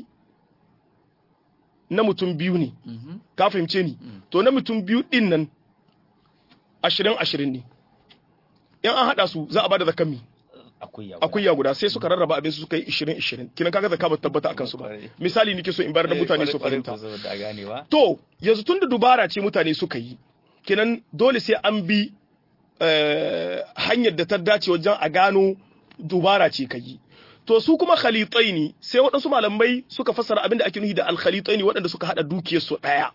na mutum biyu ne, ka fahimce ni, to na mutum biyu ɗin nan ashirin ashirin ne, in an haɗa su za a ba da zakkan mi, akuya guda sai suka rarraba abin su suka yi ishirin ishirin, kinan kaga zakka ba tabbata akan su ba, misali nake so in bayar da mutane su fahimta. To, yanzu tun da dubara ce mutane suka yi, kinan dole sai an bi hanyar da ta dace wajen a gano dubara ce ka yi. To su kuma khalitaini sai waɗansu malamai suka fassara abin da ake nufi da al-khalitaini waɗanda suka hada dukiyar su ɗaya.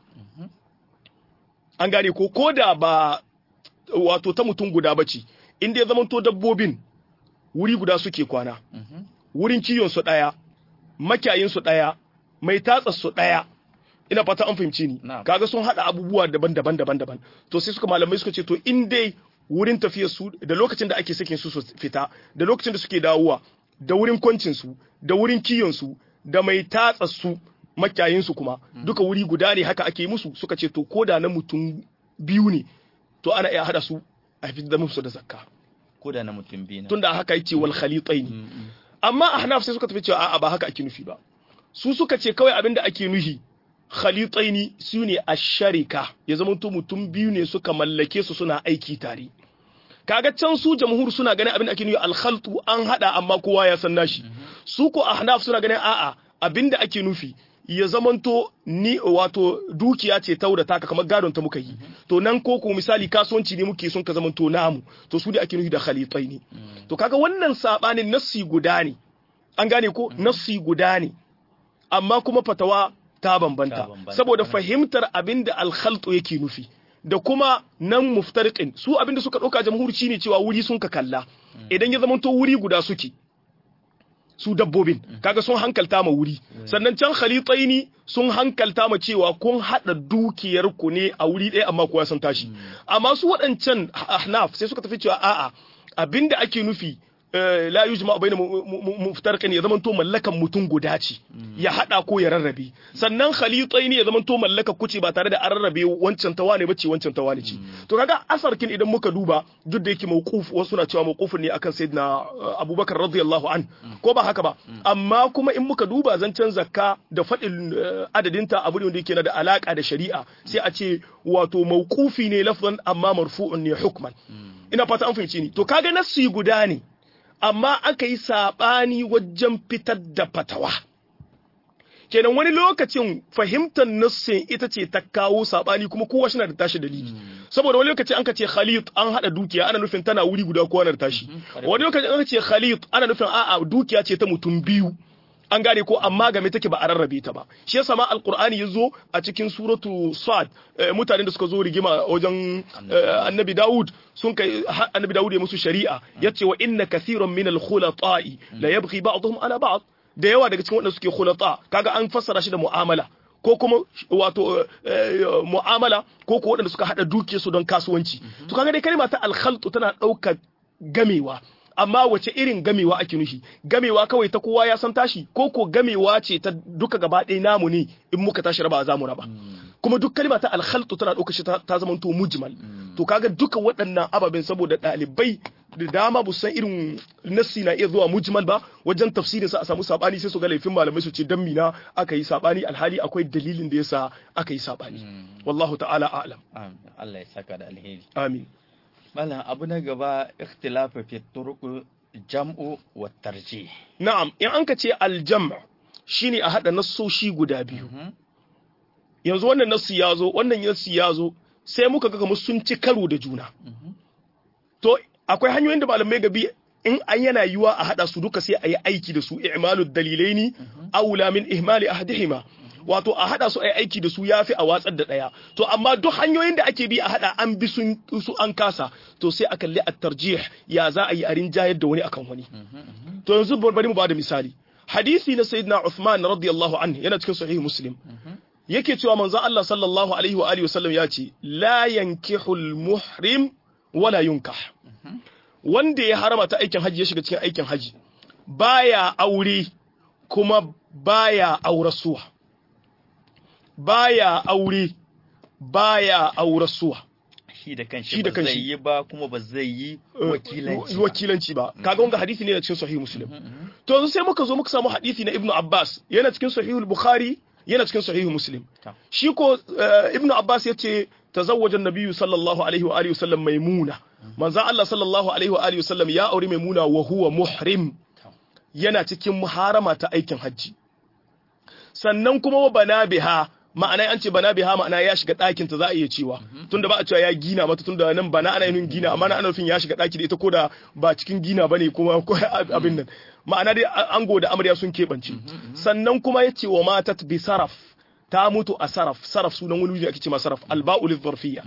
An gane ko ko da ba wato ta mutum guda bace, inda ya zamanto dabbobin wuri guda suke kwana. Wurin kiyon su ɗaya, makiyayin su ɗaya, mai tatsa su ɗaya. Ina fata an fahimci ni. Kaga sun hada abubuwa daban-daban daban-daban. To sai suka malamai suka ce to in dai wurin tafiyar su da lokacin da ake sakin su su fita, da lokacin da suke dawowa, da wurin kwancinsu, da wurin kiyonsu, da mai tatsa su makiyayinsu kuma, duka wuri guda ne haka ake musu suka ce to koda na mutum biyu ne, to ana iya hada su a fitar da musu da zakka. ko da na mutum biyu tunda haka yake wal khalitaini amma ahnaf sai suka tafi cewa a'a ba haka ake nufi ba su suka ce kawai abinda ake nufi khalitaini sune ash-sharika ya zama mutum biyu ne suka mallake su suna aiki tare kaga can su jamhur suna ganin abinda ake nufi al-khaltu an hada amma kowa ya san nashi su ko ahnaf suna ganin a'a abinda ake nufi ya zamanto ni wato dukiya ce ta da taka kamar gadon ta muka yi to nan ko ko misali kasuwanci ne muke son ka zamanto namu to su da ake nufi da khalitaini to kaga wannan sabanin nassi guda ne an gane ko nassi guda ne amma kuma fatawa ta bambanta saboda fahimtar abinda al-khaltu yake nufi da kuma nan muftariqin su abinda suka dauka jamhurci ne cewa wuri sun ka kalla idan ya zamanto wuri guda suke su dabbobin kaga sun hankalta ma wuri sannan can khalitaini sun hankalta ma cewa kun hada dukiyar ku ne a wuri ɗaya amma kowa san tashi amma su waɗancan ahnaf sai suka tafi cewa a'a abinda ake nufi la yujma bayna muftariqin ya zamanto mallakan mutum guda ce ya hada ko ya rarrabe sannan khalitaini ya zamanto mallaka kuce ba tare da an rarrabe wancan tawane bace wancan tawane ce to kaga asarkin idan muka duba duk da yake mawquf wasu na cewa mawqufun ne akan sayyidina Abubakar radiyallahu an ko ba haka ba amma kuma in muka duba zancen zakka da fadin adadinta abu ne wanda yake na da alaka da shari'a sai a ce wato mawqufi ne lafzan amma marfu'un ne hukman ina fata an fahimci ni to kaga nassi guda ne amma aka yi saɓani wajen fitar da fatawa. Kenan wani lokacin fahimtar nassin ita ce ta kawo saɓani kuma kowa shi na da tashi dalili. Saboda wani lokacin an ka ce Khalid an haɗa dukiya ana nufin tana wuri guda kowa na da tashi. Wani lokacin an ka ce Khalid ana nufin a'a dukiya ce ta mutum biyu. An gane ko amma game take ba a rarrabe ta ba. Shi yasa ma Alƙur'ani ya zo a cikin suratu Sad mutanen da suka zo rigima wajen Annabi Dawud sun kai Annabi Dawud ya musu shari'a yace wa inna kathiran min al-khulata'i la yabghi ba'dhum ala ba'd da yawa daga cikin wanda suke khulata kaga an fassara shi da mu'amala ko kuma wato mu'amala ko ko wanda suka hada dukiyarsu don kasuwanci to kaga dai kalma ta al-khaltu tana daukar gamewa amma wace irin gamewa ake nufi gamewa kawai ta kowa ya san tashi ko ko gamewa ce ta duka gaba ɗaya namu ne in muka tashi raba za mu raba kuma duk kalma ta alkhaltu tana ɗauka shi ta zama to mujmal to kaga duka waɗannan ababen saboda ɗalibai da dama bu san irin nassi na iya zuwa mujmal ba wajen tafsirin sa a samu sabani sai su ga laifin malamai su ce dan mina aka yi sabani alhali akwai dalilin da yasa aka yi sabani wallahu ta'ala a'lam Allah ya saka da alheri amin Malam abu na gaba ikhtilafu fi turuq jam'u wa tarjih. Na'am, in an ka ce al-jam' shine a hada nassoshi guda biyu. Yanzu wannan nassi yazo, wannan nassi yazo, sai muka ga kamar sun ci karo da juna. To akwai hanyoyin da malamai gabi in an yana yiwa a hada su duka sai a yi aiki da su i'malu dalilaini aula min ihmali ahdihima. Wato a hada su ai aiki da su yafi a watsar da daya to amma duk hanyoyin da ake bi a hada an bi sun su an kasa to sai a kalli at-tarjih ya za a yi a rinjayar da wani akan wani to yanzu bari mu bada misali hadisi na sayyidina Uthman radiyallahu anhu yana cikin sahih Muslim yake cewa manzo Allah sallallahu alaihi wa alihi wasallam ya ce la yankihu al-muhrim wala yunkah wanda ya harama ta aikin haji ya shiga cikin aikin haji baya aure kuma baya aurasuwa baya aure baya aurasuwa shi da kanshi ba zai yi ba kuma ba zai yi wakilanci wakilanci ba kaga wanga hadisi ne da cikin sahih Muslim to yanzu sai muka zo muka samu hadisi na Ibn Abbas yana cikin sahih al-Bukhari yana cikin sahih Muslim shi ko Ibn Abbas yace tazawwaja an-nabiy sallallahu alaihi wa alihi wasallam maimuna manzo Allah sallallahu alaihi wa alihi wasallam ya aure maimuna wa huwa muhrim yana cikin muharama ta aikin haji sannan kuma wa bana biha ma'ana an ce bana biha ma'ana ya shiga ɗakin ta za a iya cewa tunda ba a cewa ya gina mata tunda nan bana ana yin gina amma ana nufin ya shiga ɗaki da ita ko da ba cikin gina bane kuma ko abin nan ma'ana dai ango da amarya sun keɓance sannan kuma yace wa matat bi saraf ta mutu a saraf saraf sunan wani wuri ake ce ma saraf alba'u lidharfiyya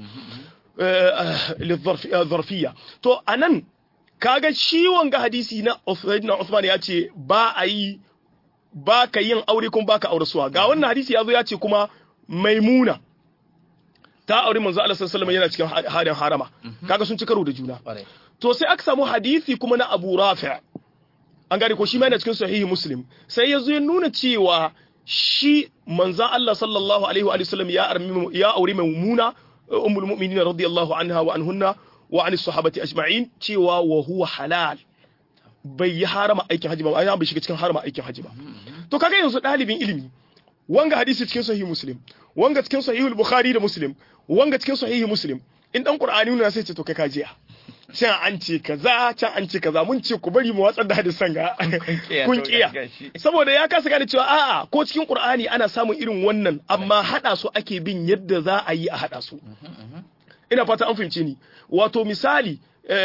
lidharfiyya to anan kaga shi wanga hadisi na Sayyidina Uthman ya ce ba a yi ba ka yin aure kuma ba ka aure suwa ga wannan hadisi ya zo ya ce kuma maimuna ta aure manzo Allah sallallahu alaihi wasallam yana cikin hadin harama kaga sun ci karo da juna to sai aka samu hadisi kuma na Abu Rafi' an gane ko shi ma yana cikin sahihi Muslim sai ya zo ya nuna cewa shi manzo Allah sallallahu alaihi wa sallam ya ya aure maimuna ummul mu'minin radiyallahu anha wa anhunna wa anis sahabati ajma'in cewa wa huwa halal bai yi harama aikin haji ba ai bai shiga cikin harama aikin haji ba to kaga yanzu dalibin ilimi wanga hadisi cikin sahih muslim wanga cikin sahih al-bukhari da muslim wanga cikin sahih muslim in dan qur'ani ne sai ce to kai kajiya can an ce kaza can an ce kaza mun ce ku bari mu watsar da hadisan ga kun kiya saboda ya kasa gane cewa a'a ko cikin qur'ani ana samun irin wannan amma hada su ake bin yadda za a yi a hada su ina fata an fahimce ni wato misali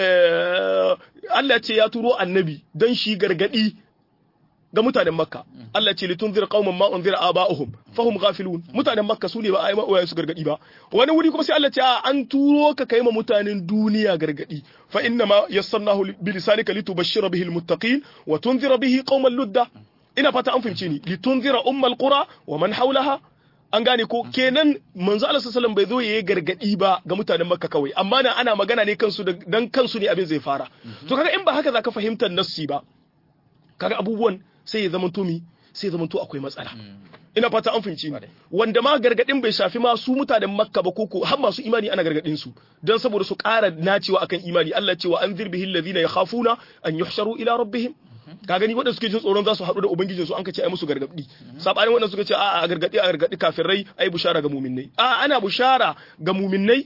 Allah ce ya turo annabi dan shi gargadi ga mutanen makka Allah ce litunzir qauman ma unzira aba'uhum fahum ghafilun mutanen makka su ne ba a yi ma su gargadi ba wani wuri kuma sai Allah ce an turo ka kai ma mutanen duniya gargadi fa inna ma yassarnahu bi lisanika litubashshira bihi almuttaqin wa tunzira bihi qauman ludda ina fata an fahimce ni litunzira ummal qura wa man hawlaha an gane ko kenan manzo Allah sallallahu alaihi wasallam bai zo yayi gargadi ba ga mutanen makka kawai amma nan ana magana ne kansu dan kansu ne abin zai fara to kaga in ba haka zaka fahimtar nassi ba kaga abubuwan sai ya zama tumi sai ya zama to akwai matsala ina fata an fahimci ni wanda ma gargadin bai shafi ma su mutanen makka ba koko har masu imani ana gargadin su dan saboda su ƙara nacewa akan imani Allah ce wa anzir bihi alladhina yakhafuna an yuhsharu ila rabbihim ka gani waɗanda suke jin tsoron za su haɗu da ubangijin su an ka ce ai musu gargadi sabanin waɗanda suka ce a a gargadi a gargadi kafirai ai bushara ga mu'minnai a ana bushara ga mu'minnai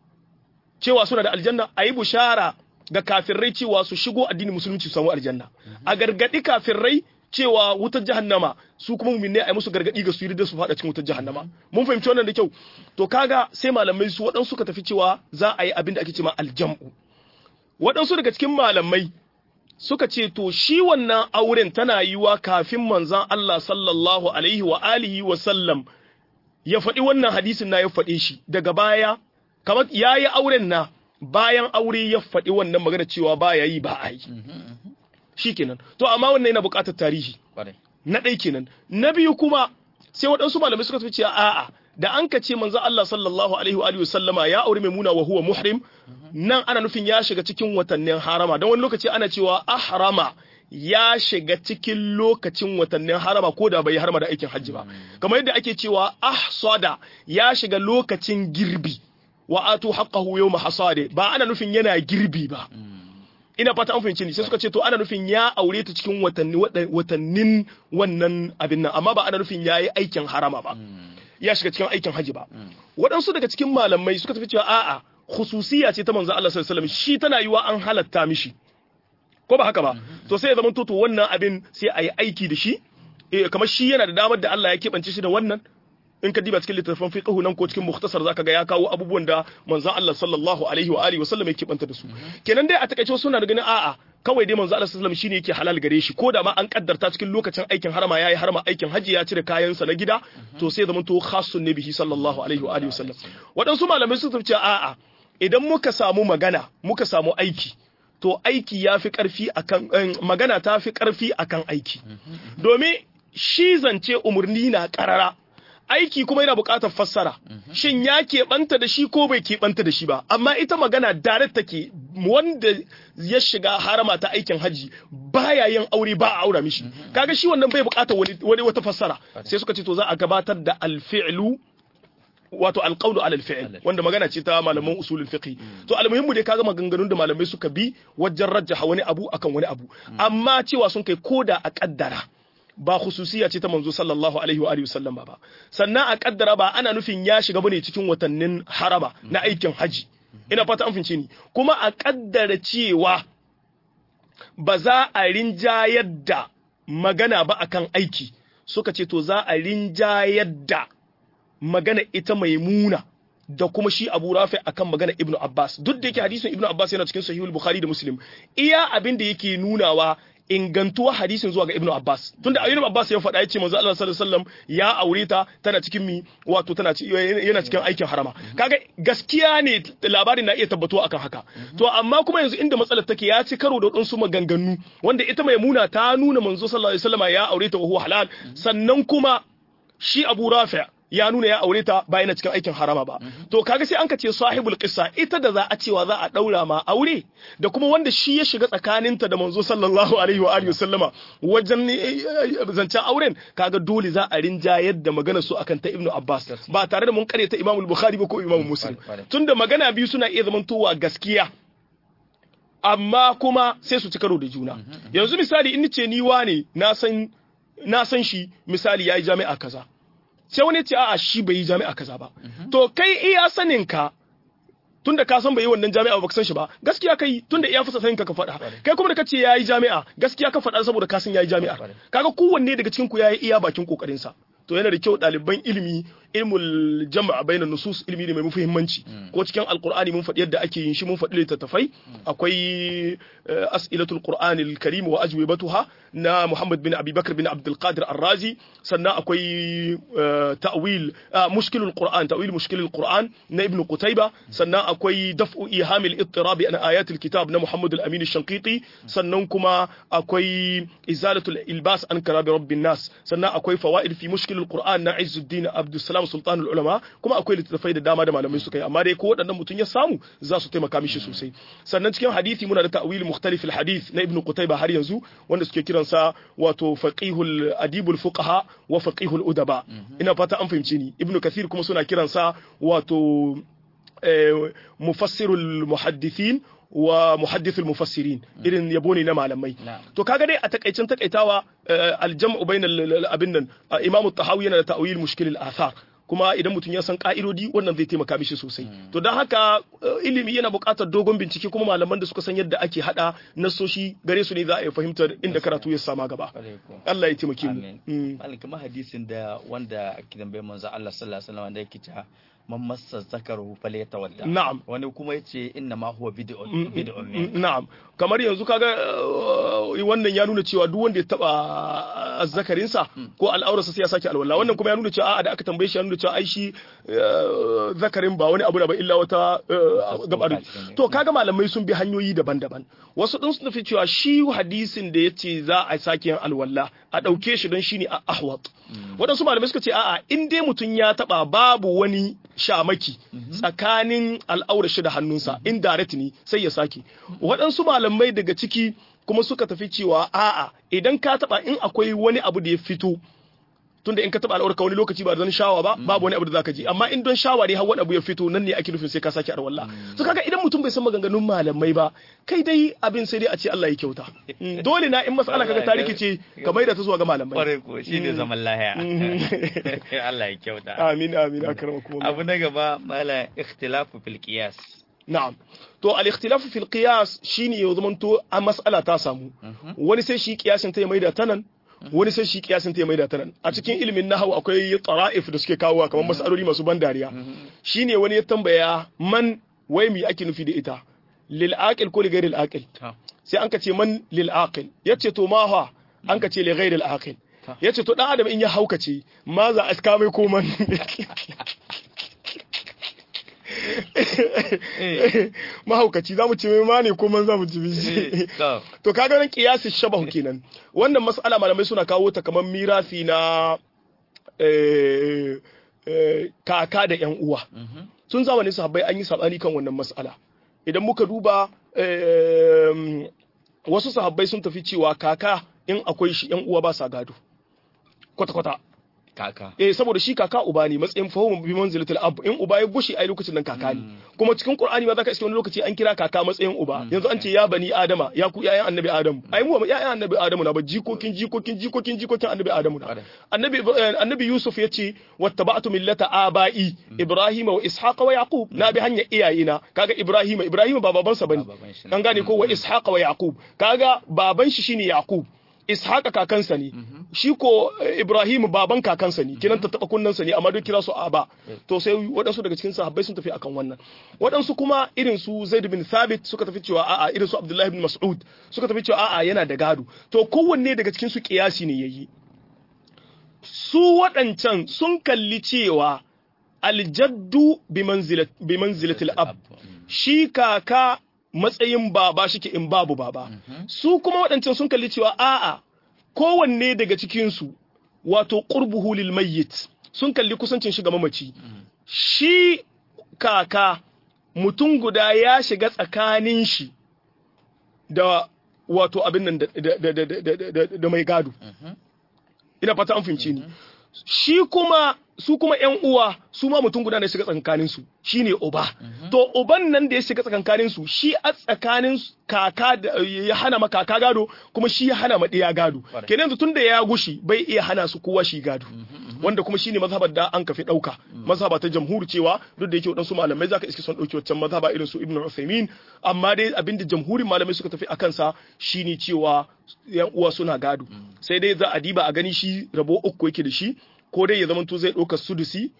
cewa suna da aljanna ai bushara ga kafirai cewa su shigo addinin musulunci su samu aljanna a gargadi kafirai cewa wutar jahannama su kuma mu'minai ai musu gargadi ga su yi da su fada cikin wutar jahannama mun fahimci wannan da kyau to kaga sai malamai su waɗansu suka tafi cewa za a yi abin da ake cewa aljam'u waɗansu daga cikin malamai suka ce to shi wannan auren tana yiwa kafin manzon Allah sallallahu alaihi wa alihi wa sallam ya faɗi wannan hadisin na ya faɗe shi daga baya kamar yayi auren na bayan aure ya faɗi wannan magana cewa baya yi ba a yi shikenan to amma wannan yana buƙatar tarihi na ɗai kenan na biyu kuma sai waɗansu malamai suka ce a'a da an ka ce manzo Allah sallallahu alaihi wa alihi sallama ya aure Maimuna wa huwa muhrim nan ana nufin ya shiga cikin watannin harama don wani lokaci ana cewa ahrama ya shiga cikin lokacin watannin harama ko da bai harama da aikin hajji ba kamar yadda ake cewa ahsada ya shiga lokacin girbi wa atu haqqahu yawma hasade ba ana nufin yana girbi ba ina fata an fahimci ni sai suka ce to ana nufin ya aure ta cikin watanni watannin wannan abin nan amma ba ana nufin yayi aikin harama ba ya shiga cikin aikin haji ba waɗansu daga cikin malamai suka tafi cewa a'a khususiya ce ta manzo Allah sallallahu alaihi wasallam shi tana yiwa an halatta mishi ko ba haka ba to sai ya zama to to wannan abin sai a yi aiki da shi eh kamar shi yana da damar da Allah ya kebance shi da wannan in ka diba cikin littafin fiqhu nan ko cikin mukhtasar zaka ga ya kawo abubuwan da manzo Allah sallallahu alaihi wa alihi wasallam ya kebanta da su kenan dai a takaice suna da ganin a'a kawai dai manzo Allah sallallahu alaihi wasallam shine yake halal gare shi ko da ma an kaddarta cikin lokacin aikin harama yayi harama aikin haji ya cire kayansa na gida to sai zaman to khassun nabihi sallallahu alaihi wa alihi wasallam wadansu malamai sun tafi a'a idan muka samu magana muka samu aiki to aiki yafi karfi akan magana ta fi karfi akan aiki domin shi zance umurni na karara aiki kuma yana buƙatar fassara shin ya keɓanta da shi ko bai keɓanta da shi ba amma ita magana direct take wanda ya shiga harama ta aikin haji baya yin aure ba a aura mishi kaga shi wannan bai buƙatar wani wata fassara sai suka ce to za a gabatar da alfi'lu wato alqawlu ala alfi'l wanda magana ce ta malaman usulul fiqh to almuhimmu dai kaga maganganun da malamai suka bi wajen rajjaha wani abu akan wani abu amma cewa sun kai koda a kaddara ba khususiya ce ta manzo sallallahu alaihi wa alihi wasallam ba sannan a kaddara ba ana nufin ya shiga bane cikin watannin harama na aikin haji ina fata an fince ni kuma a kaddara cewa ba za a rinjayar da magana ba akan aiki suka ce to za a rinjayar da magana ita Maimuna da kuma shi Abu Rafi akan magana Ibn Abbas duk da yake hadisin Ibn Abbas yana cikin Sahihul Bukhari da Muslim iya abin da yake nunawa ingantuwa hadisin zuwa ga Ibn Abbas tunda Ibn Abbas ya faɗa yace manzo Allah sallallahu alaihi wasallam ya aure ta tana cikin mi wato tana yana cikin aikin harama kaga gaskiya ne labarin na iya tabbatuwa akan haka to amma kuma yanzu inda matsalar take ya ci karo da wadansu maganganu wanda ita Maimuna ta nuna manzo sallallahu alaihi wasallam ya aure ta wa huwa halal sannan kuma shi Abu Rafi ya nuna ya aure ta ba yana cikin aikin harama ba to kaga sai an ka ce sahibul qissa ita da za a cewa za a daura ma aure da kuma wanda shi ya shiga tsakaninta da manzo sallallahu alaihi wa alihi wasallama wajen zancen auren kaga dole za a rinjayar da magana su akan ta Ibn Abbas ba tare da mun kare ta Imam Bukhari ba ko Imam Muslim tunda magana biyu suna iya zamantowa gaskiya amma kuma sai su ci karo da juna yanzu misali in ce ni wane na san na san shi misali yayi jami'a kaza sai wani ce a'a shi bai yi jami'a kaza ba to kai iya sanin ka tunda ka san bai yi wannan jami'a ba ka san shi ba gaskiya kai tunda iya fasa sanin ka ka faɗa kai kuma da kace yayi jami'a gaskiya ka faɗa saboda ka san yayi jami'a kaga kowanne daga cikin ku yayi iya bakin kokarin sa to yana da kyau ɗaliban ilimi ilmul jama'a bainan nusus ilimi ne mai muhimmanci ko cikin alqur'ani mun faɗi yadda ake yin shi mun faɗi littattafai akwai as'ilatul qur'anil karim wa ajwibatuha na Muhammad bin Abi Bakr bin Abdul Qadir Ar-Razi sannan akwai ta'wil mushkilul qur'an ta'wil mushkilul qur'an na Ibn Qutayba sannan akwai daf'u ihamil ittirabi an ayatil kitab na Muhammad al-Amin ash-Shanqiti sannan kuma akwai izalatul ilbas an karabi rabbin nas sannan akwai fawaid fi mushkilul qur'an na Izzuddin Abdul Salam Sultanul Ulama kuma akwai littattafai da dama da malamai suka yi amma dai ko waɗannan mutum ya samu za su taimaka mishi sosai sannan cikin hadisi muna da ta'wil mukhtalif al-hadith na Ibn Qutayba har yanzu wanda suke kiransa wato faqihul adibul fuqaha wa faqihul udaba ina fata an fahimce ni Ibn Kathir kuma suna kiransa wato mufassirul muhaddithin wa muhaddithul mufassirin irin yabo ne na malamai to kaga dai a takaicin takaitawa aljam'u bainal abin nan Imam at-Tahawi yana da ta'wil mushkil al-athar kuma idan mutum ya san ka'idodi wannan zai taimaka mishi sosai to don haka ilimi yana buƙatar dogon bincike kuma malaman da suka san yadda ake hada nasoshi gare su ne za a yi fahimtar inda karatu ya sama gaba Allah ya taimake mu malaka hadisin da wanda kidan bai manzo Allah sallallahu alaihi wasallam da yake cewa man massa zakaru falyatawadda na'am wani kuma yace inna ma huwa bid'un bid'un na'am kamar yanzu kaga wannan ya nuna cewa duk wanda ya taba azzakarin sa ko al'aurarsa sai ya saki alwala wannan kuma ya nuna cewa a'a da aka tambaye shi ya nuna cewa ai shi zakarin ba wani abu da ba illa wata gaba to kaga malamai sun bi hanyoyi daban-daban wasu din sun fi cewa shi hadisin da yace za a saki alwala a dauke shi don shine ahwat wadansu malamai suka ce a'a in dai mutun ya taba babu wani shamaki tsakanin al'aurar shi da hannunsa indirect ne sai ya sake waɗansu malamai daga ciki kuma suka tafi cewa a'a idan ka taba in akwai wani abu da ya fito tunda in ka taba al'aurar ka wani lokaci ba don shawa ba babu wani abu da zaka ji amma in don shawa ne har wani abu ya fito nan ne ake nufin sai ka sake arwalla to kaga idan mutum bai san maganganun malamai ba kai dai abin sai dai a ce Allah ya kyauta dole na in mas'ala kaga tariki ce ka maida ta zuwa ga malamai kware ko shine zaman lahiya Allah ya kyauta amin amin akramakum abu na gaba mala ikhtilafu fil qiyas na'am to al-ikhtilafu fil qiyas shine yau zamanto a mas'ala ta samu wani sai shi qiyasin ta ya maida ta nan wani sai shi kiyasin ta mai da tanan a cikin ilimin nahwu akwai tara'if da suke kawo kamar mas'aloli masu ban dariya shine wani ya tambaya man wai mi ake nufi da ita lil aqil ko li ghairil aqil sai an ka ce man lil aqil yace to ma ha an ka ce li ghairil aqil yace to dan adam in ya haukace ma za a ska mai ko man mahaukaci za mu ce mai mane ko man za mu ci bishi to kaga nan kiyasi shabahu kenan wannan mas'ala malamai suna kawo ta kamar mirasi na kaka da yan uwa sun zamanin sahabbai an yi sabani kan wannan mas'ala idan muka duba wasu sahabbai sun tafi cewa kaka in akwai shi yan uwa ba sa gado kwata-kwata kaka eh saboda shi kaka uba ne matsayin fahimu bi manzilatul ab in uba ya gushi ai lokacin nan kaka ne kuma cikin qur'ani ma zaka iske wani lokaci an kira kaka matsayin uba yanzu an ce ya bani adama ya ku yayan annabi adamu ai mu yayan annabi adamu na ba jikokin jikokin jikokin jikokin annabi adamu na annabi annabi yusuf yace wattaba'tu millata abai ibrahima wa ishaqa wa yaqub na bi hanya iyayena kaga ibrahima ibrahima ba babansa bane an gane ko wa ishaqa wa yaqub kaga baban shi shine yaqub Ishaqa kakansa ne shi ko Ibrahim baban kakansa ne kinan ta taba kunnansa ne amma duk kira su aba to sai waɗansu daga cikin sahabbai sun tafi akan wannan waɗansu kuma irin su Zaid bin Thabit suka tafi cewa a'a irin su Abdullah bin Mas'ud suka tafi cewa a'a yana da gado to kowanne daga cikin su kiyasi ne yayi su waɗancan sun kalli cewa aljaddu bi manzilat bi manzilatil ab shi kaka matsayin baba shike in babu baba su kuma waɗancan sun kalli cewa a'a kowanne daga cikinsu wato qurbuhu lil mayyit sun kalli kusancin shi ga mamaci shi kaka mutum guda ya shiga tsakanin shi da wato abin nan da mai gado ina fata an fahimci ni shi kuma su kuma ƴan uwa su ma mutum guda ne shiga tsakankanin su shine uba to uban nan da ya shiga tsakankanin su shi a tsakanin kaka da ya hana ma kaka gado kuma shi ya hana ma ɗiya gado kenan tun da ya gushi bai iya hana su kowa shi gado wanda kuma shine mazhabar da an kafi dauka mazhaba ta jamhur cewa duk da yake wadansu malamai zaka iske son dauki wancan mazhaba irin su Ibn Uthaymeen amma dai abinda jamhurin malamai suka tafi akan sa shine cewa yan uwa suna gado sai dai za a diba a gani shi rabo uku yake da shi ko dai ya zamanto zai dauka sudusi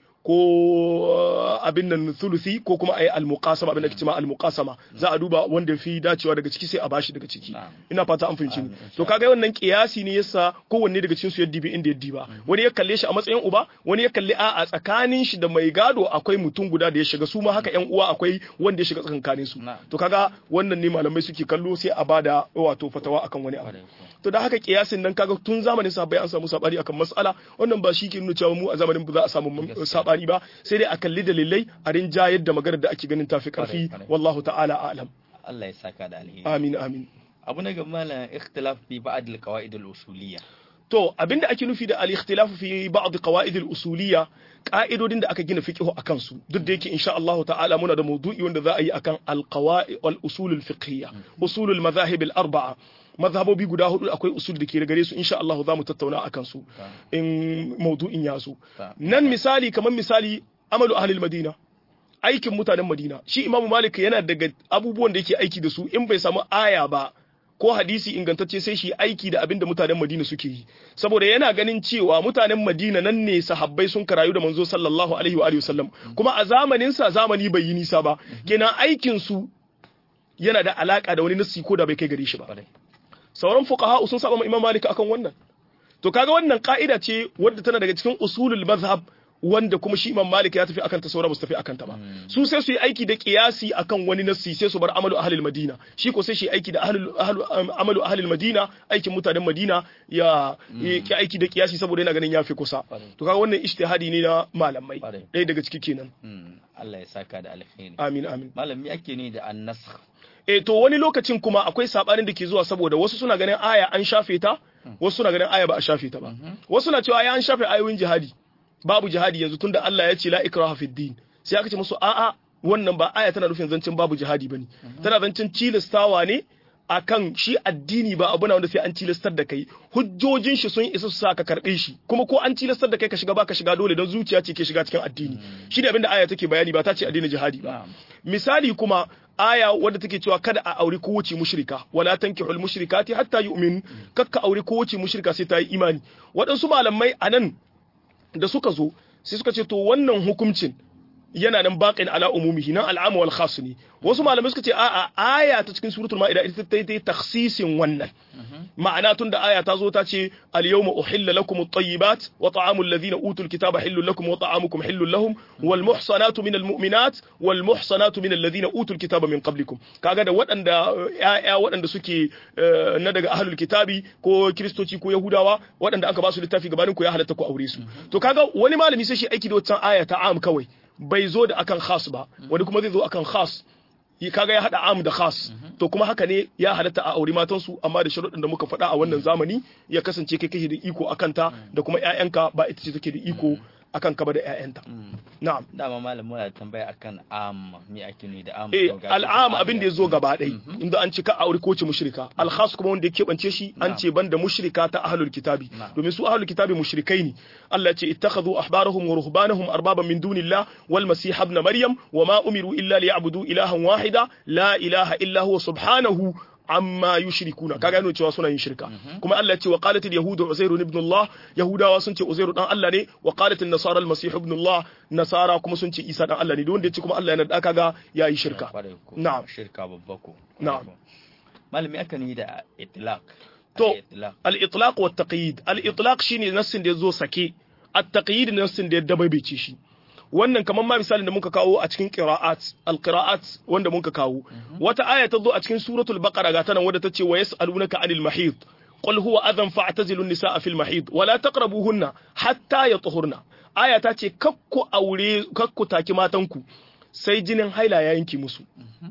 ko abin nan thuluthi ko kuma ayi al-muqasama abin da kace ma al-muqasama za a duba wanda fi dacewa daga ciki sai a bashi daga ciki ina fata an fahimci ni to kaga wannan kiyasi ne yasa kowanne daga cikin su yaddi bi inda yaddi ba wani ya kalle shi a matsayin uba wani ya kalle a a tsakanin shi da mai gado akwai mutum guda da ya shiga su ma haka ƴan uwa akwai wanda ya shiga tsakankanin su to kaga wannan ne malamai suke kallo sai a bada wato fatawa akan wani abu to da haka kiyasin nan kaga tun zamanin sahabbai an samu sabani akan mas'ala wannan ba shi ke nuna cewa mu a zamanin ba za a samu sabani ba sai dai a kalli dalilai a rinjayar da maganar da ake ganin tafi karfi wallahu ta'ala a'lam Allah ya saka da alheri amin amin abu na gaba malam ikhtilaf fi ba'd al-qawaid al-usuliyya to abinda ake nufi da al-ikhtilaf fi ba'd qawaid al-usuliyya ka'idodin da aka gina fiqh akan su duk da yake insha Allah ta'ala muna da mawdu'i wanda za a yi akan al-qawaid wal-usul al-fiqhiyya usul al-madhahib al-arba'a mazhabobi guda hudu akwai usul da ke gare su insha Allah za mu tattauna akan su in maudu'in ya so nan misali kamar misali amalu ahlul madina aikin mutanen madina shi imamu malik yana daga abubuwan da yake aiki da su in bai samu aya ba ko hadisi ingantacce sai shi aiki da abinda mutanen madina suke yi saboda yana ganin cewa mutanen madina nan ne sahabbai sun karayu da manzo sallallahu alaihi wa alihi wasallam kuma a zamanin sa zamani bai yi nisa ba kenan aikin su yana da alaka da wani nassi ko da bai kai gare shi ba sauran fuqaha sun saba ma Imam Malik akan wannan to kaga wannan ka'ida ce wadda tana daga cikin usulul mazhab wanda kuma shi Imam Malik ya tafi akan ta sauran mustafi akan ta ba su sai su yi aiki da qiyasi akan wani nassi sai su bar amalu ahlul madina shi ko sai shi aiki da ahlul amalu ahlul madina aikin mutanen madina ya ki aiki da qiyasi saboda yana ganin yafi kusa to kaga wannan ijtihadi ne na malamai ɗaya daga ciki kenan Allah ya saka da alkhairi amin amin malami yake ne da an-nasakh E to wani lokacin kuma akwai sabanin da ke zuwa saboda wasu suna ganin aya an shafe ta wasu suna ganin aya ba a shafe ta ba wasu na cewa aya an shafe ayoyin jihadi babu jihadi yanzu tunda Allah ya ce la ikraha fid din sai aka ce musu a'a wannan ba aya tana nufin zancin babu jihadi bane tana zancin cilastawa ne akan shi addini ba abu na wanda sai an cilastar da kai hujjojin shi sun isa su sa ka karbe shi kuma ko an cilastar da kai ka shiga ba ka shiga dole don zuciya ce ke shiga cikin addini shi ne abinda aya take bayani ba ta ce addinin jihadi ba misali kuma aya wadda take cewa kada a auri kowace mushrika wala tankihul mushrikati hatta yu'min kakka auri kowace mushrika sai ta yi imani waɗansu malamai anan da suka zo sai suka ce to wannan hukuncin yana nan baqin ala umumihi nan al'am wal khas ne wasu malamai suka ce a'a aya ta cikin suratul maida ita ta yi takhsisin wannan ma'ana tun da aya ta zo ta ce al yawma uhilla lakum at-tayyibat wa ta'amul ladhina utul kitaba hillul lakum wa ta'amukum hillul lahum wal muhsanatu minal mu'minat wal muhsanatu minal ladhina utul kitaba min qablikum kaga da waɗanda ya'ya waɗanda suke na daga ahlul kitabi ko kristoci ko yahudawa waɗanda aka ba su littafi gabanin ku ya halatta ku aure su to kaga wani malami sai shi aiki da wannan aya ta am kawai bai zo da akan khas ba wani kuma zai zo akan khas kaga ya hada am da khas to kuma haka ne ya halatta a aure matan su amma da sharuɗin da muka faɗa a wannan zamani ya kasance kai kake da iko akan ta da kuma ƴaƴanka ba ita ce take da iko akan ka ba da ƴaƴanta na'am dama malam muna tambaya akan am me ake ne da am eh al'am abin da yazo gaba ɗai inda an ce ka aure ko ce mushrika al khas kuma wanda yake bance shi an ce banda mushrika ta ahlul kitabi domin su ahlul kitabi mushrikai ne Allah ya ce ittakhadhu ahbarahum wa ruhbanahum arbaban min dunillah wal masih ibn maryam wama umiru illa liya'budu ilahan wahida la ilaha illa huwa subhanahu amma yushrikuna kaga yana cewa suna yin shirka kuma Allah ya ce wa qalatil yahudu uzairu ibn Allah yahudawa sun ce uzairu dan Allah ne wa qalatil nasara al-masih ibn Allah nasara kuma sun ce isa dan Allah ne don wanda ya ce kuma Allah yana da kaga yayi shirka na'am shirka babba ko na'am malami aka ni da itlaq to al-itlaq wa at-taqyid al-itlaq shine nassin da yazo sake at-taqyid nassin da ya dabaice shi wannan kamar ma misalin da muka kawo a cikin qira'at al-qira'at wanda muka kawo wata aya ta zo a cikin suratul baqara ga tanan wadda tace wa yas'alunaka 'anil mahid qul huwa adhan fa'tazilu an-nisaa fil mahid wa la taqrabuhunna hatta yatahurna aya ta ce kakku aure kakku taki matanku sai jinin haila ya yanki musu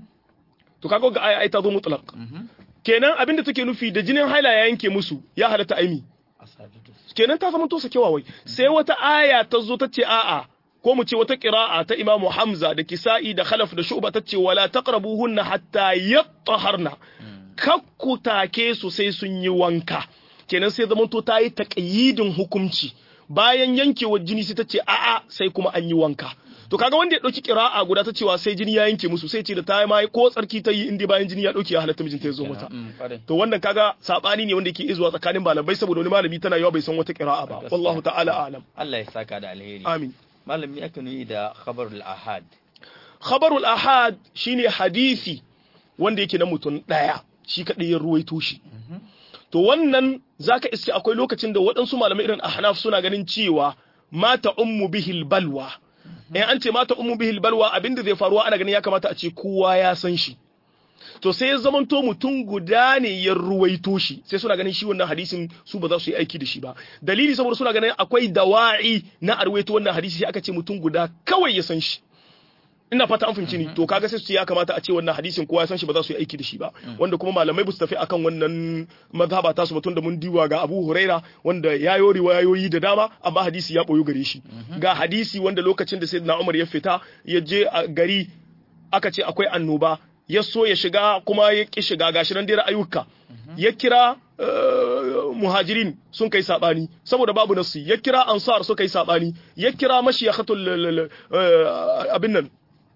to kaga ga aya ai ta zo mutlaq kenan abinda take nufi da jinin haila ya yanke musu ya halatta aimi kenan ta zama to sakewa wai sai wata aya ta zo ta ce a'a ko mu ce wata qira'a ta Imam Hamza da Kisa'i da Khalaf da Shu'ba ta ce wala taqrabuhunna hatta yattaharna kakku take su sai sun yi wanka kenan sai zaman to ta yi taqyidin hukunci bayan yankewar jini sai ta ce a'a sai kuma an yi wanka to kaga wanda ya dauki qira'a guda ta cewa sai jini ya yanke musu sai ce da ta mai ko tsarki ta yi inda bayan jini ya dauke ya halatta mijinta ya zo mata to wannan kaga sabani ne wanda yake izuwa tsakanin malamai saboda wani malami tana yawa bai san wata qira'a ba wallahu ta'ala a'lam Allah ya saka da alheri amin malami aka nuni da khabarul ahad khabarul ahad shine hadisi wanda yake na mutum daya shi kadai ya ruwaito shi to wannan zaka iske akwai lokacin da waɗansu malamai irin ahnaf suna ganin cewa mata ummu bihil balwa in an ce mata ummu bihil balwa abinda zai faruwa ana ganin ya kamata a ce kowa ya san shi to sai ya zamanto mutum guda ne ya ruwaito shi sai suna ganin shi wannan hadisin su ba za su yi aiki da shi ba dalili saboda suna ganin akwai dawa'i na arwaito wannan hadisi sai aka ce mutum guda kawai ya san shi ina fata an fahimci ni to kaga sai su ya kamata a ce wannan hadisin kowa ya san shi ba za su yi aiki da shi ba wanda kuma malamai ba su tafi akan wannan mazhaba ta su batun da mun diwa ga Abu Huraira wanda ya yi riwayoyi da dama amma hadisi ya boyo gare shi ga hadisi wanda lokacin da Sayyidina Umar ya fita ya je a gari aka ce akwai annoba ya so ya shiga kuma ya ki shiga gashi nan dai ayyuka ya kira muhajirin sun kai sabani saboda babu nasu ya kira ansar suka yi sabani ya kira mashiyakhatul abin nan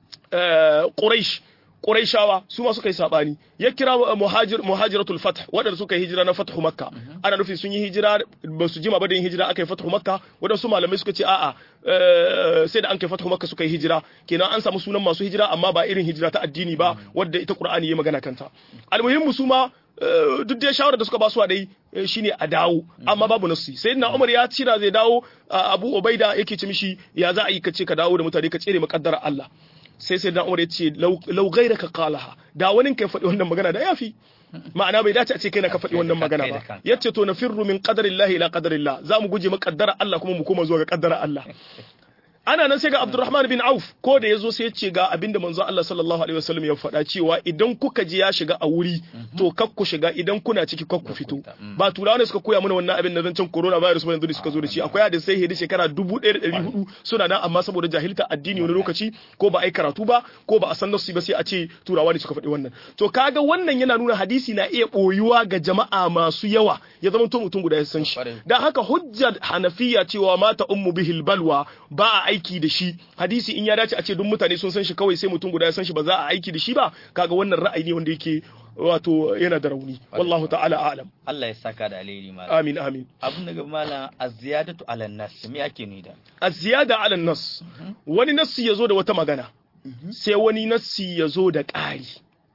Quraish Quraishawa su ma suka yi sabani ya kira muhajir muhajiratul fath wadanda suka yi hijira na fathu makka ana nufin sun yi hijira ba su jima ba da yin hijira aka yi fathu makka wadansu malamai suka ce a'a sai da an kai fathu makka suka yi hijira kenan an samu sunan masu hijira amma ba irin hijira ta addini ba wadda ita Qur'ani ya magana kanta almuhimmu su ma duk da shawara da suka ba su a dai shine a dawo amma babu nassi sayyidina Umar ya cira zai dawo Abu Ubaida yake ce mishi ya za a yi kace ka dawo da mutane ka tsere makaddara Allah sai sai da Umar ya ce lau gairaka qalaha da wani kai faɗi wannan magana da yafi ma'ana bai dace a ce kai na ka faɗi wannan magana ba yace to nafirru min qadarillahi ila qadarillah za mu guje makaddara Allah kuma mu koma zuwa ga kaddara Allah ana nan sai ga Abdurrahman bin Auf ko da yazo sai ya ce ga abinda manzo Allah sallallahu alaihi wasallam ya faɗa cewa idan kuka ji ya shiga a wuri to kak ku shiga idan kuna ciki kak ku fito ba turawa ne suka koya mana wannan abin da zancen corona virus ba yanzu da suka zo da shi akwai hadisi sai hidi shekara dubu ɗaya da ɗari hudu suna nan amma saboda jahilta addini wani lokaci ko ba ai karatu ba ko ba a san nasu ba sai a ce turawa ne suka faɗi wannan to kaga wannan yana nuna hadisi na iya boyuwa ga jama'a masu yawa ya zama to mutum guda ya san shi dan haka hujjar Hanafiya cewa mata ummu bihil balwa ba a aiki da shi hadisi in ya dace a ce duk mutane sun san shi kawai sai mutum guda ya san shi ba za a aiki da shi ba kaga wannan ra'ayi ne wanda yake wato yana da rauni wallahu ta'ala a'lam Allah ya saka da alheri malam amin amin abun daga malam az-ziyadatu 'ala an-nas me yake ni da az-ziyada 'ala an-nas wani nassi yazo da wata magana sai wani nassi yazo da ƙari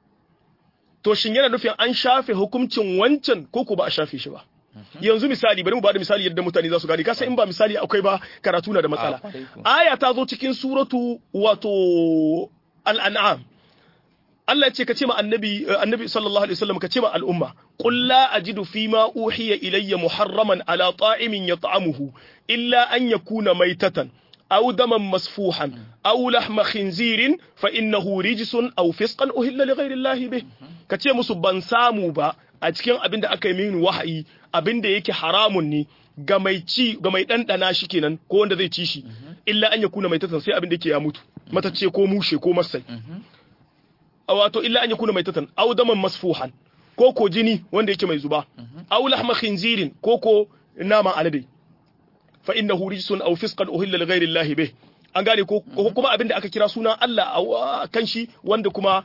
to shin yana nufin an shafe hukuncin wancan ko ko ba a shafe shi ba yanzu misali bari mu bada misali yadda mutane za su gane kasa in ba misali akwai ba karatu na da matsala aya ta zo cikin suratu wato al-an'am Allah ya ce ka ce ma annabi annabi sallallahu alaihi wasallam ka ce ma al'umma qul la ajidu fima uhiya ilayya muharraman ala ta'imin yat'amuhu illa an yakuna maytatan aw daman masfuhan aw lahma khinzirin fa innahu rijsun aw fisqan uhilla li ghayri allahi bih ka ce musu ban samu ba a cikin abin da aka yi mini wahayi abin da yake haramun ne ga mai ci ga mai dandana shi kenan ko wanda zai ci shi illa an yakuna mai tatan sai abin da yake ya mutu matacce ko mushe ko masai wato illa an yakuna mai tatan aw daman masfuhan ko ko jini wanda yake mai zuba aw lahma khinzirin ko ko naman alade fa innahu rijsun aw fisqan uhilla li ghayri allahi bih an gane ko kuma abin da aka kira sunan Allah a kan shi wanda kuma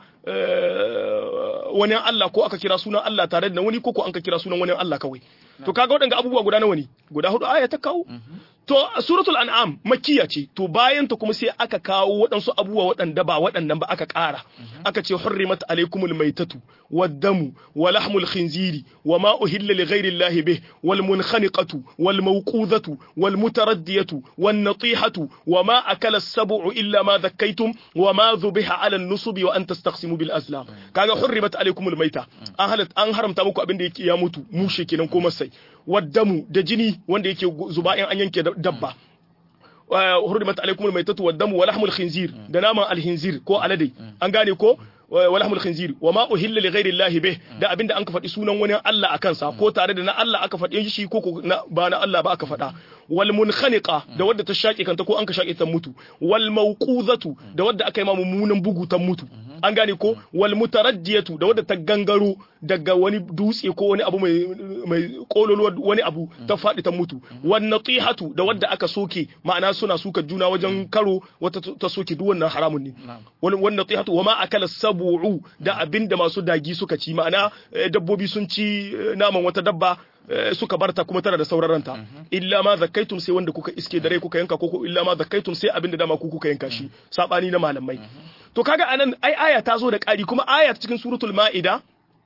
wani Allah ko aka kira sunan Allah tare da wani ko ko an ka kira sunan wani Allah kawai to kaga waɗanda abubuwa guda nawa ne guda hudu aya ta kawo to suratul an'am makkiya ce to bayan ta kuma sai aka kawo waɗansu abubuwa waɗanda ba waɗannan ba aka ƙara aka ce hurrimat alaykumul maytatu wad-damu wa lahmul khinziri wa ma uhilla li ghayri allahi bih wal munkhaniqatu wal mawqudhatu wal mutaraddiyatu wan natihatu wa ma akala as-sab'u illa ma dhakkaytum wa ma dhubiha 'ala an-nusubi wa an tastaqsimu bil azlam kaga hurrimat alaykumul mayta an halat an haramta muku abin da yake ya mutu mushe kenan ko masai waddamu da jini wanda yake zuba in an yanke dabba hurrimat alaykumul maytatu waddamu wa lahmul khinzir da naman alhinzir ko alade an gane ko walahmul khinzir wa ma uhilla li ghairi llahi bih da abinda an ka faɗi sunan wani Allah akan sa ko tare da na Allah aka faɗi shi ko ba na Allah ba aka faɗa wal munkhaniqa da wadda ta shaƙe kanta ko an ka shaƙe ta mutu wal mawquzatu da wadda aka yi ma mummunan bugu ta mutu an gane ko wal mutaraddiyatu da wadda ta gangaro daga wani dutse ko wani abu mai mai kololo wani abu ta faɗi ta mutu wan natihatu da wadda aka soke ma'ana suna suka juna wajen karo wata ta soke duk wannan haramun ne wani wan natihatu wama akala sab'u da abinda masu dagi suka ci ma'ana dabbobi sun ci naman wata dabba suka barta kuma tana da sauraranta illa ma zakkaitum sai wanda kuka iske da rai kuka yanka ko illa ma zakkaitum sai abinda dama ku kuka yanka shi sabani na malamai to kaga anan ai aya ta zo da ƙari kuma aya cikin suratul maida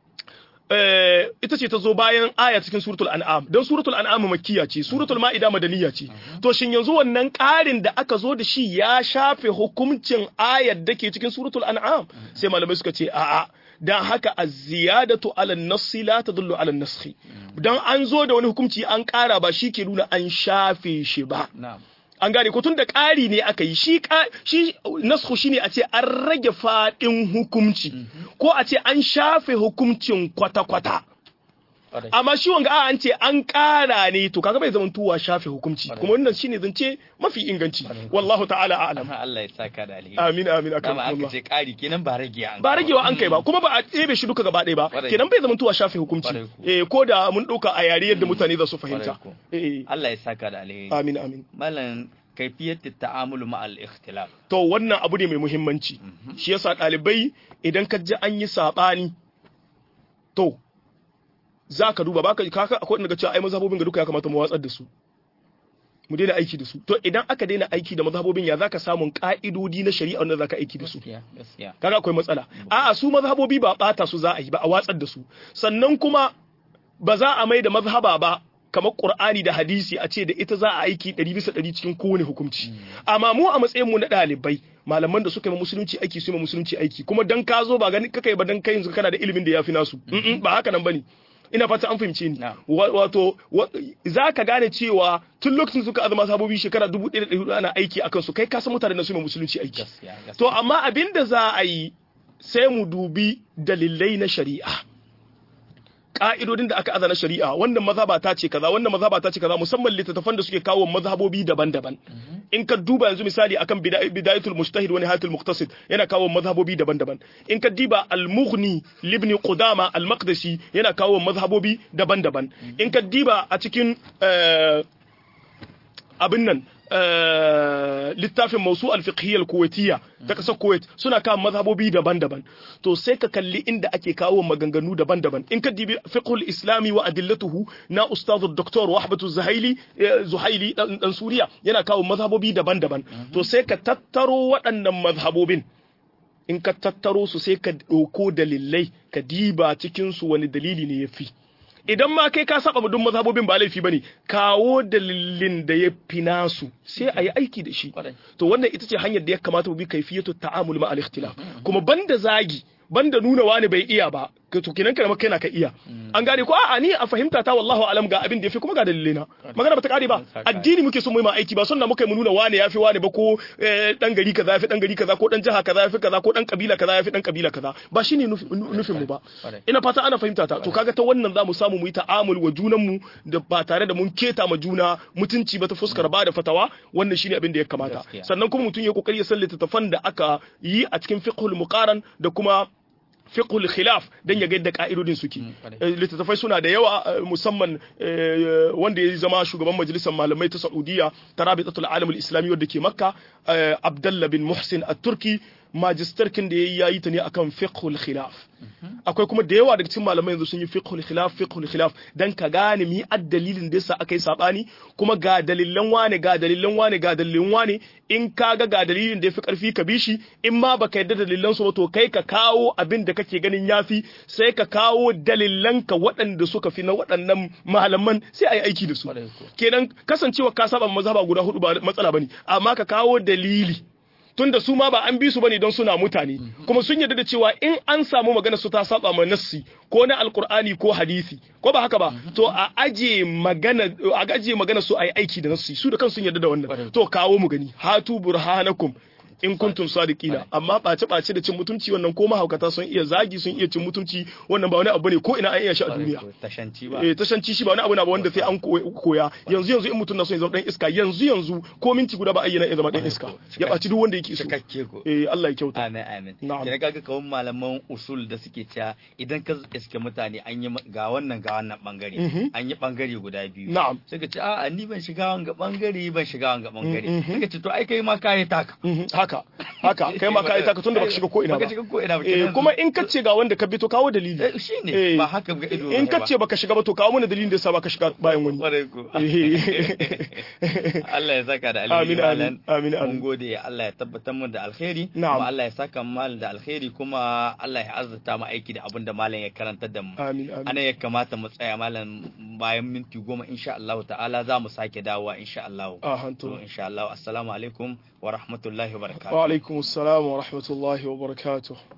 eh ita ce ta zo bayan aya cikin suratul an'am dan suratul an'am makkiya ce suratul maida madaniya ce to shin yanzu wannan ƙarin da aka zo da shi ya shafe hukuncin ayar da ke cikin suratul an'am sai malamai suka ce a'a dan haka az-ziyadatu ala an-nass la tadullu ala an-naskh dan an zo da wani hukunci an ƙara ba shi ke nuna an shafe shi ba an gane ko tun da ƙari ne aka yi shi shi naskhu shine a ce an rage fadin hukunci ko a ce an shafe hukuncin kwata-kwata amma shi wanga a an ce an ƙara ne to kaga bai zaman tuwa shafe hukunci kuma wannan shine zance mafi inganci wallahu ta'ala a'lam Allah ya saka da alheri amin amin akan Allah aka ce ƙari kenan ba rage an ba ragewa an kai ba kuma ba a tsebe shi duka gaba ɗaya ba kenan bai zaman tuwa shafe hukunci eh ko da mun dauka a yare yadda mutane za su fahimta eh Allah ya saka da alheri amin amin malam kaifiyat ta'amul ma'al ikhtilaf to wannan abu ne mai muhimmanci shi yasa dalibai idan ka ji an yi sabani to zaka duba baka kaka akwai daga cewa ai mazhabobin ga duka ya kamata mu watsar da su mu daina aiki da su to idan aka daina aiki da mazhabobin ya zaka samu ka'idodi na shari'a wanda zaka aiki da su kaga akwai matsala a'a su mazhabobi ba bata su za a yi ba a watsar da su sannan kuma ba za a mai da mazhaba ba kamar Qur'ani da hadisi a ce da ita za a aiki ɗari bisa ɗari cikin kowane hukunci amma mu a matsayin mu na ɗalibai malaman da suka yi musulunci aiki su yi musulunci aiki kuma dan ka zo ba gani kakai ba dan kai yanzu kana da ilimin da yafi nasu ba haka nan bane ina fata an fahimce ni wato za ka gane cewa tun lokacin suka azama sabobi shekara dubu ɗaya da ɗari hudu ana aiki akan su kai ka san mutane na su yi musulunci aiki to amma abin da za a yi sai mu dubi dalilai na shari'a ka'idodin da aka azana shari'a wannan mazhaba ta ce kaza wannan mazhaba ta ce kaza musamman littattafan da suke kawo mazhabobi daban-daban in ka duba yanzu misali akan bidayatul mujtahid wa nihayatul muqtasid yana kawo mazhabobi daban-daban in ka diba al-mughni libni qudama al-maqdisi yana kawo mazhabobi daban-daban in ka diba a cikin abin nan littafin mausu al-fiqhiyya al-kuwaitiyya ta kasar Kuwait suna kawo mazhabobi daban-daban to sai ka kalli inda ake kawo maganganu daban-daban in ka dibi fiqhul islami wa adillatuhu na ustaz doktor Wahbatu Zuhaili Zuhaili dan Suriya yana kawo mazhabobi daban-daban to sai ka tattaro waɗannan mazhabobin in ka tattaro su sai ka dauko dalilai ka diba cikin su wani dalili ne yafi idan ma kai ka saba duk mazhabobin ba laifi bane kawo dalilin da ya fi nasu sai a yi aiki da shi to wannan ita ce hanyar da ya kamata mu bi kaifiyatu ta'amul ma al-ikhtilaf kuma banda zagi banda nuna wani bai iya ba to kenan kana kai na ka iya an gane ko a'a ni a fahimta ta wallahu alam ga abin da yafi kuma ga dalilina magana bata kare ba addini muke son mu yi ma aiki ba sunna muke mu nuna wani yafi wani ba ko dan gari kaza yafi dan gari kaza ko dan jaha kaza yafi kaza ko dan kabila kaza yafi dan kabila kaza ba shine nufin mu ba ina fata ana fahimta ta to kaga ta wannan zamu samu mu yi ta'amul wa junan mu da ba tare da mun keta ma juna mutunci ba ta fuskar ba da fatawa wannan shine abin da ya kamata sannan kuma mutun ya kokari ya sallata tafan da aka yi a cikin fiqhul muqaran da kuma fiqhul khilaf dan ya ga yadda ka'idodin suke littattafai suna da yawa musamman wanda ya zama shugaban majalisar malamai ta Saudiya ta Rabitatul Alam al-Islami wanda ke Makka Abdullah bin Muhsin at-Turki majistarkin da yayi yayi ta ne akan fiqhul khilaf akwai kuma da yawa daga cikin malamai yanzu sun yi fiqhul khilaf fiqhul khilaf dan ka gane mi addalilin da yasa akai sabani kuma ga dalilan wane ga dalilan wane ga dalilan wane in kaga ga dalilin da yafi karfi ka bishi in ma baka yadda dalilan su ba to kai ka kawo abin da kake ganin yafi sai ka kawo dalilan ka waɗanda suka fi na waɗannan malaman sai ayi aiki da su kenan kasancewa ka saba mazhaba guda hudu ba matsala bane amma ka kawo dalili tunda su ma ba an bi su bane don suna mutane kuma sun yarda da cewa in an samu magana su ta saba ma nassi ko na alqur'ani ko hadisi ko ba haka ba to a aje magana a aje magana su ayi aiki da nassi su da kansu sun yarda da wannan to kawo mu gani hatu burhanakum in kuntum sadiqina amma bace bace da cin mutunci wannan ko mahaukata sun iya zagi sun iya cin mutunci wannan ba wani abu ne ko ina an iya shi a duniya tashanci ba eh tashanci shi ba wani abu na ba wanda sai an koya yanzu yanzu in mutum na son ya zama dan iska yanzu yanzu ko minti guda ba ayyana ya zama dan iska ya baci duk wanda yake so eh Allah ya kyauta amin amin kina kaga kawun malaman usul da suke cewa idan ka iske mutane an yi ga wannan ga wannan bangare an yi bangare guda biyu sai ka ce a ni ban shiga wanga bangare ban shiga wanga bangare sai ka ce to ai kai ma kai taka haka haka kai ma kai taka tunda baka shiga ko ina ba shiga ko ina ba eh kuma in ka ce ga wanda ka bi to kawo dalili eh shine ba haka ga ido in ka ce baka shiga ba to kawo mana dalilin da yasa baka shiga bayan wani Allah ya saka da alheri amin amin mun gode Allah ya tabbatar mu da alheri kuma Allah ya saka mal da alheri kuma Allah ya azurta mu aiki da abin da malam ya karantar da mu amin amin ana ya kamata mu tsaya malam bayan minti goma insha Allah ta'ala za mu sake dawowa insha Allah to insha Allah assalamu alaikum wa rahmatullahi wa barakatuh wa alaikum assalam wa rahmatullahi wa barakatuh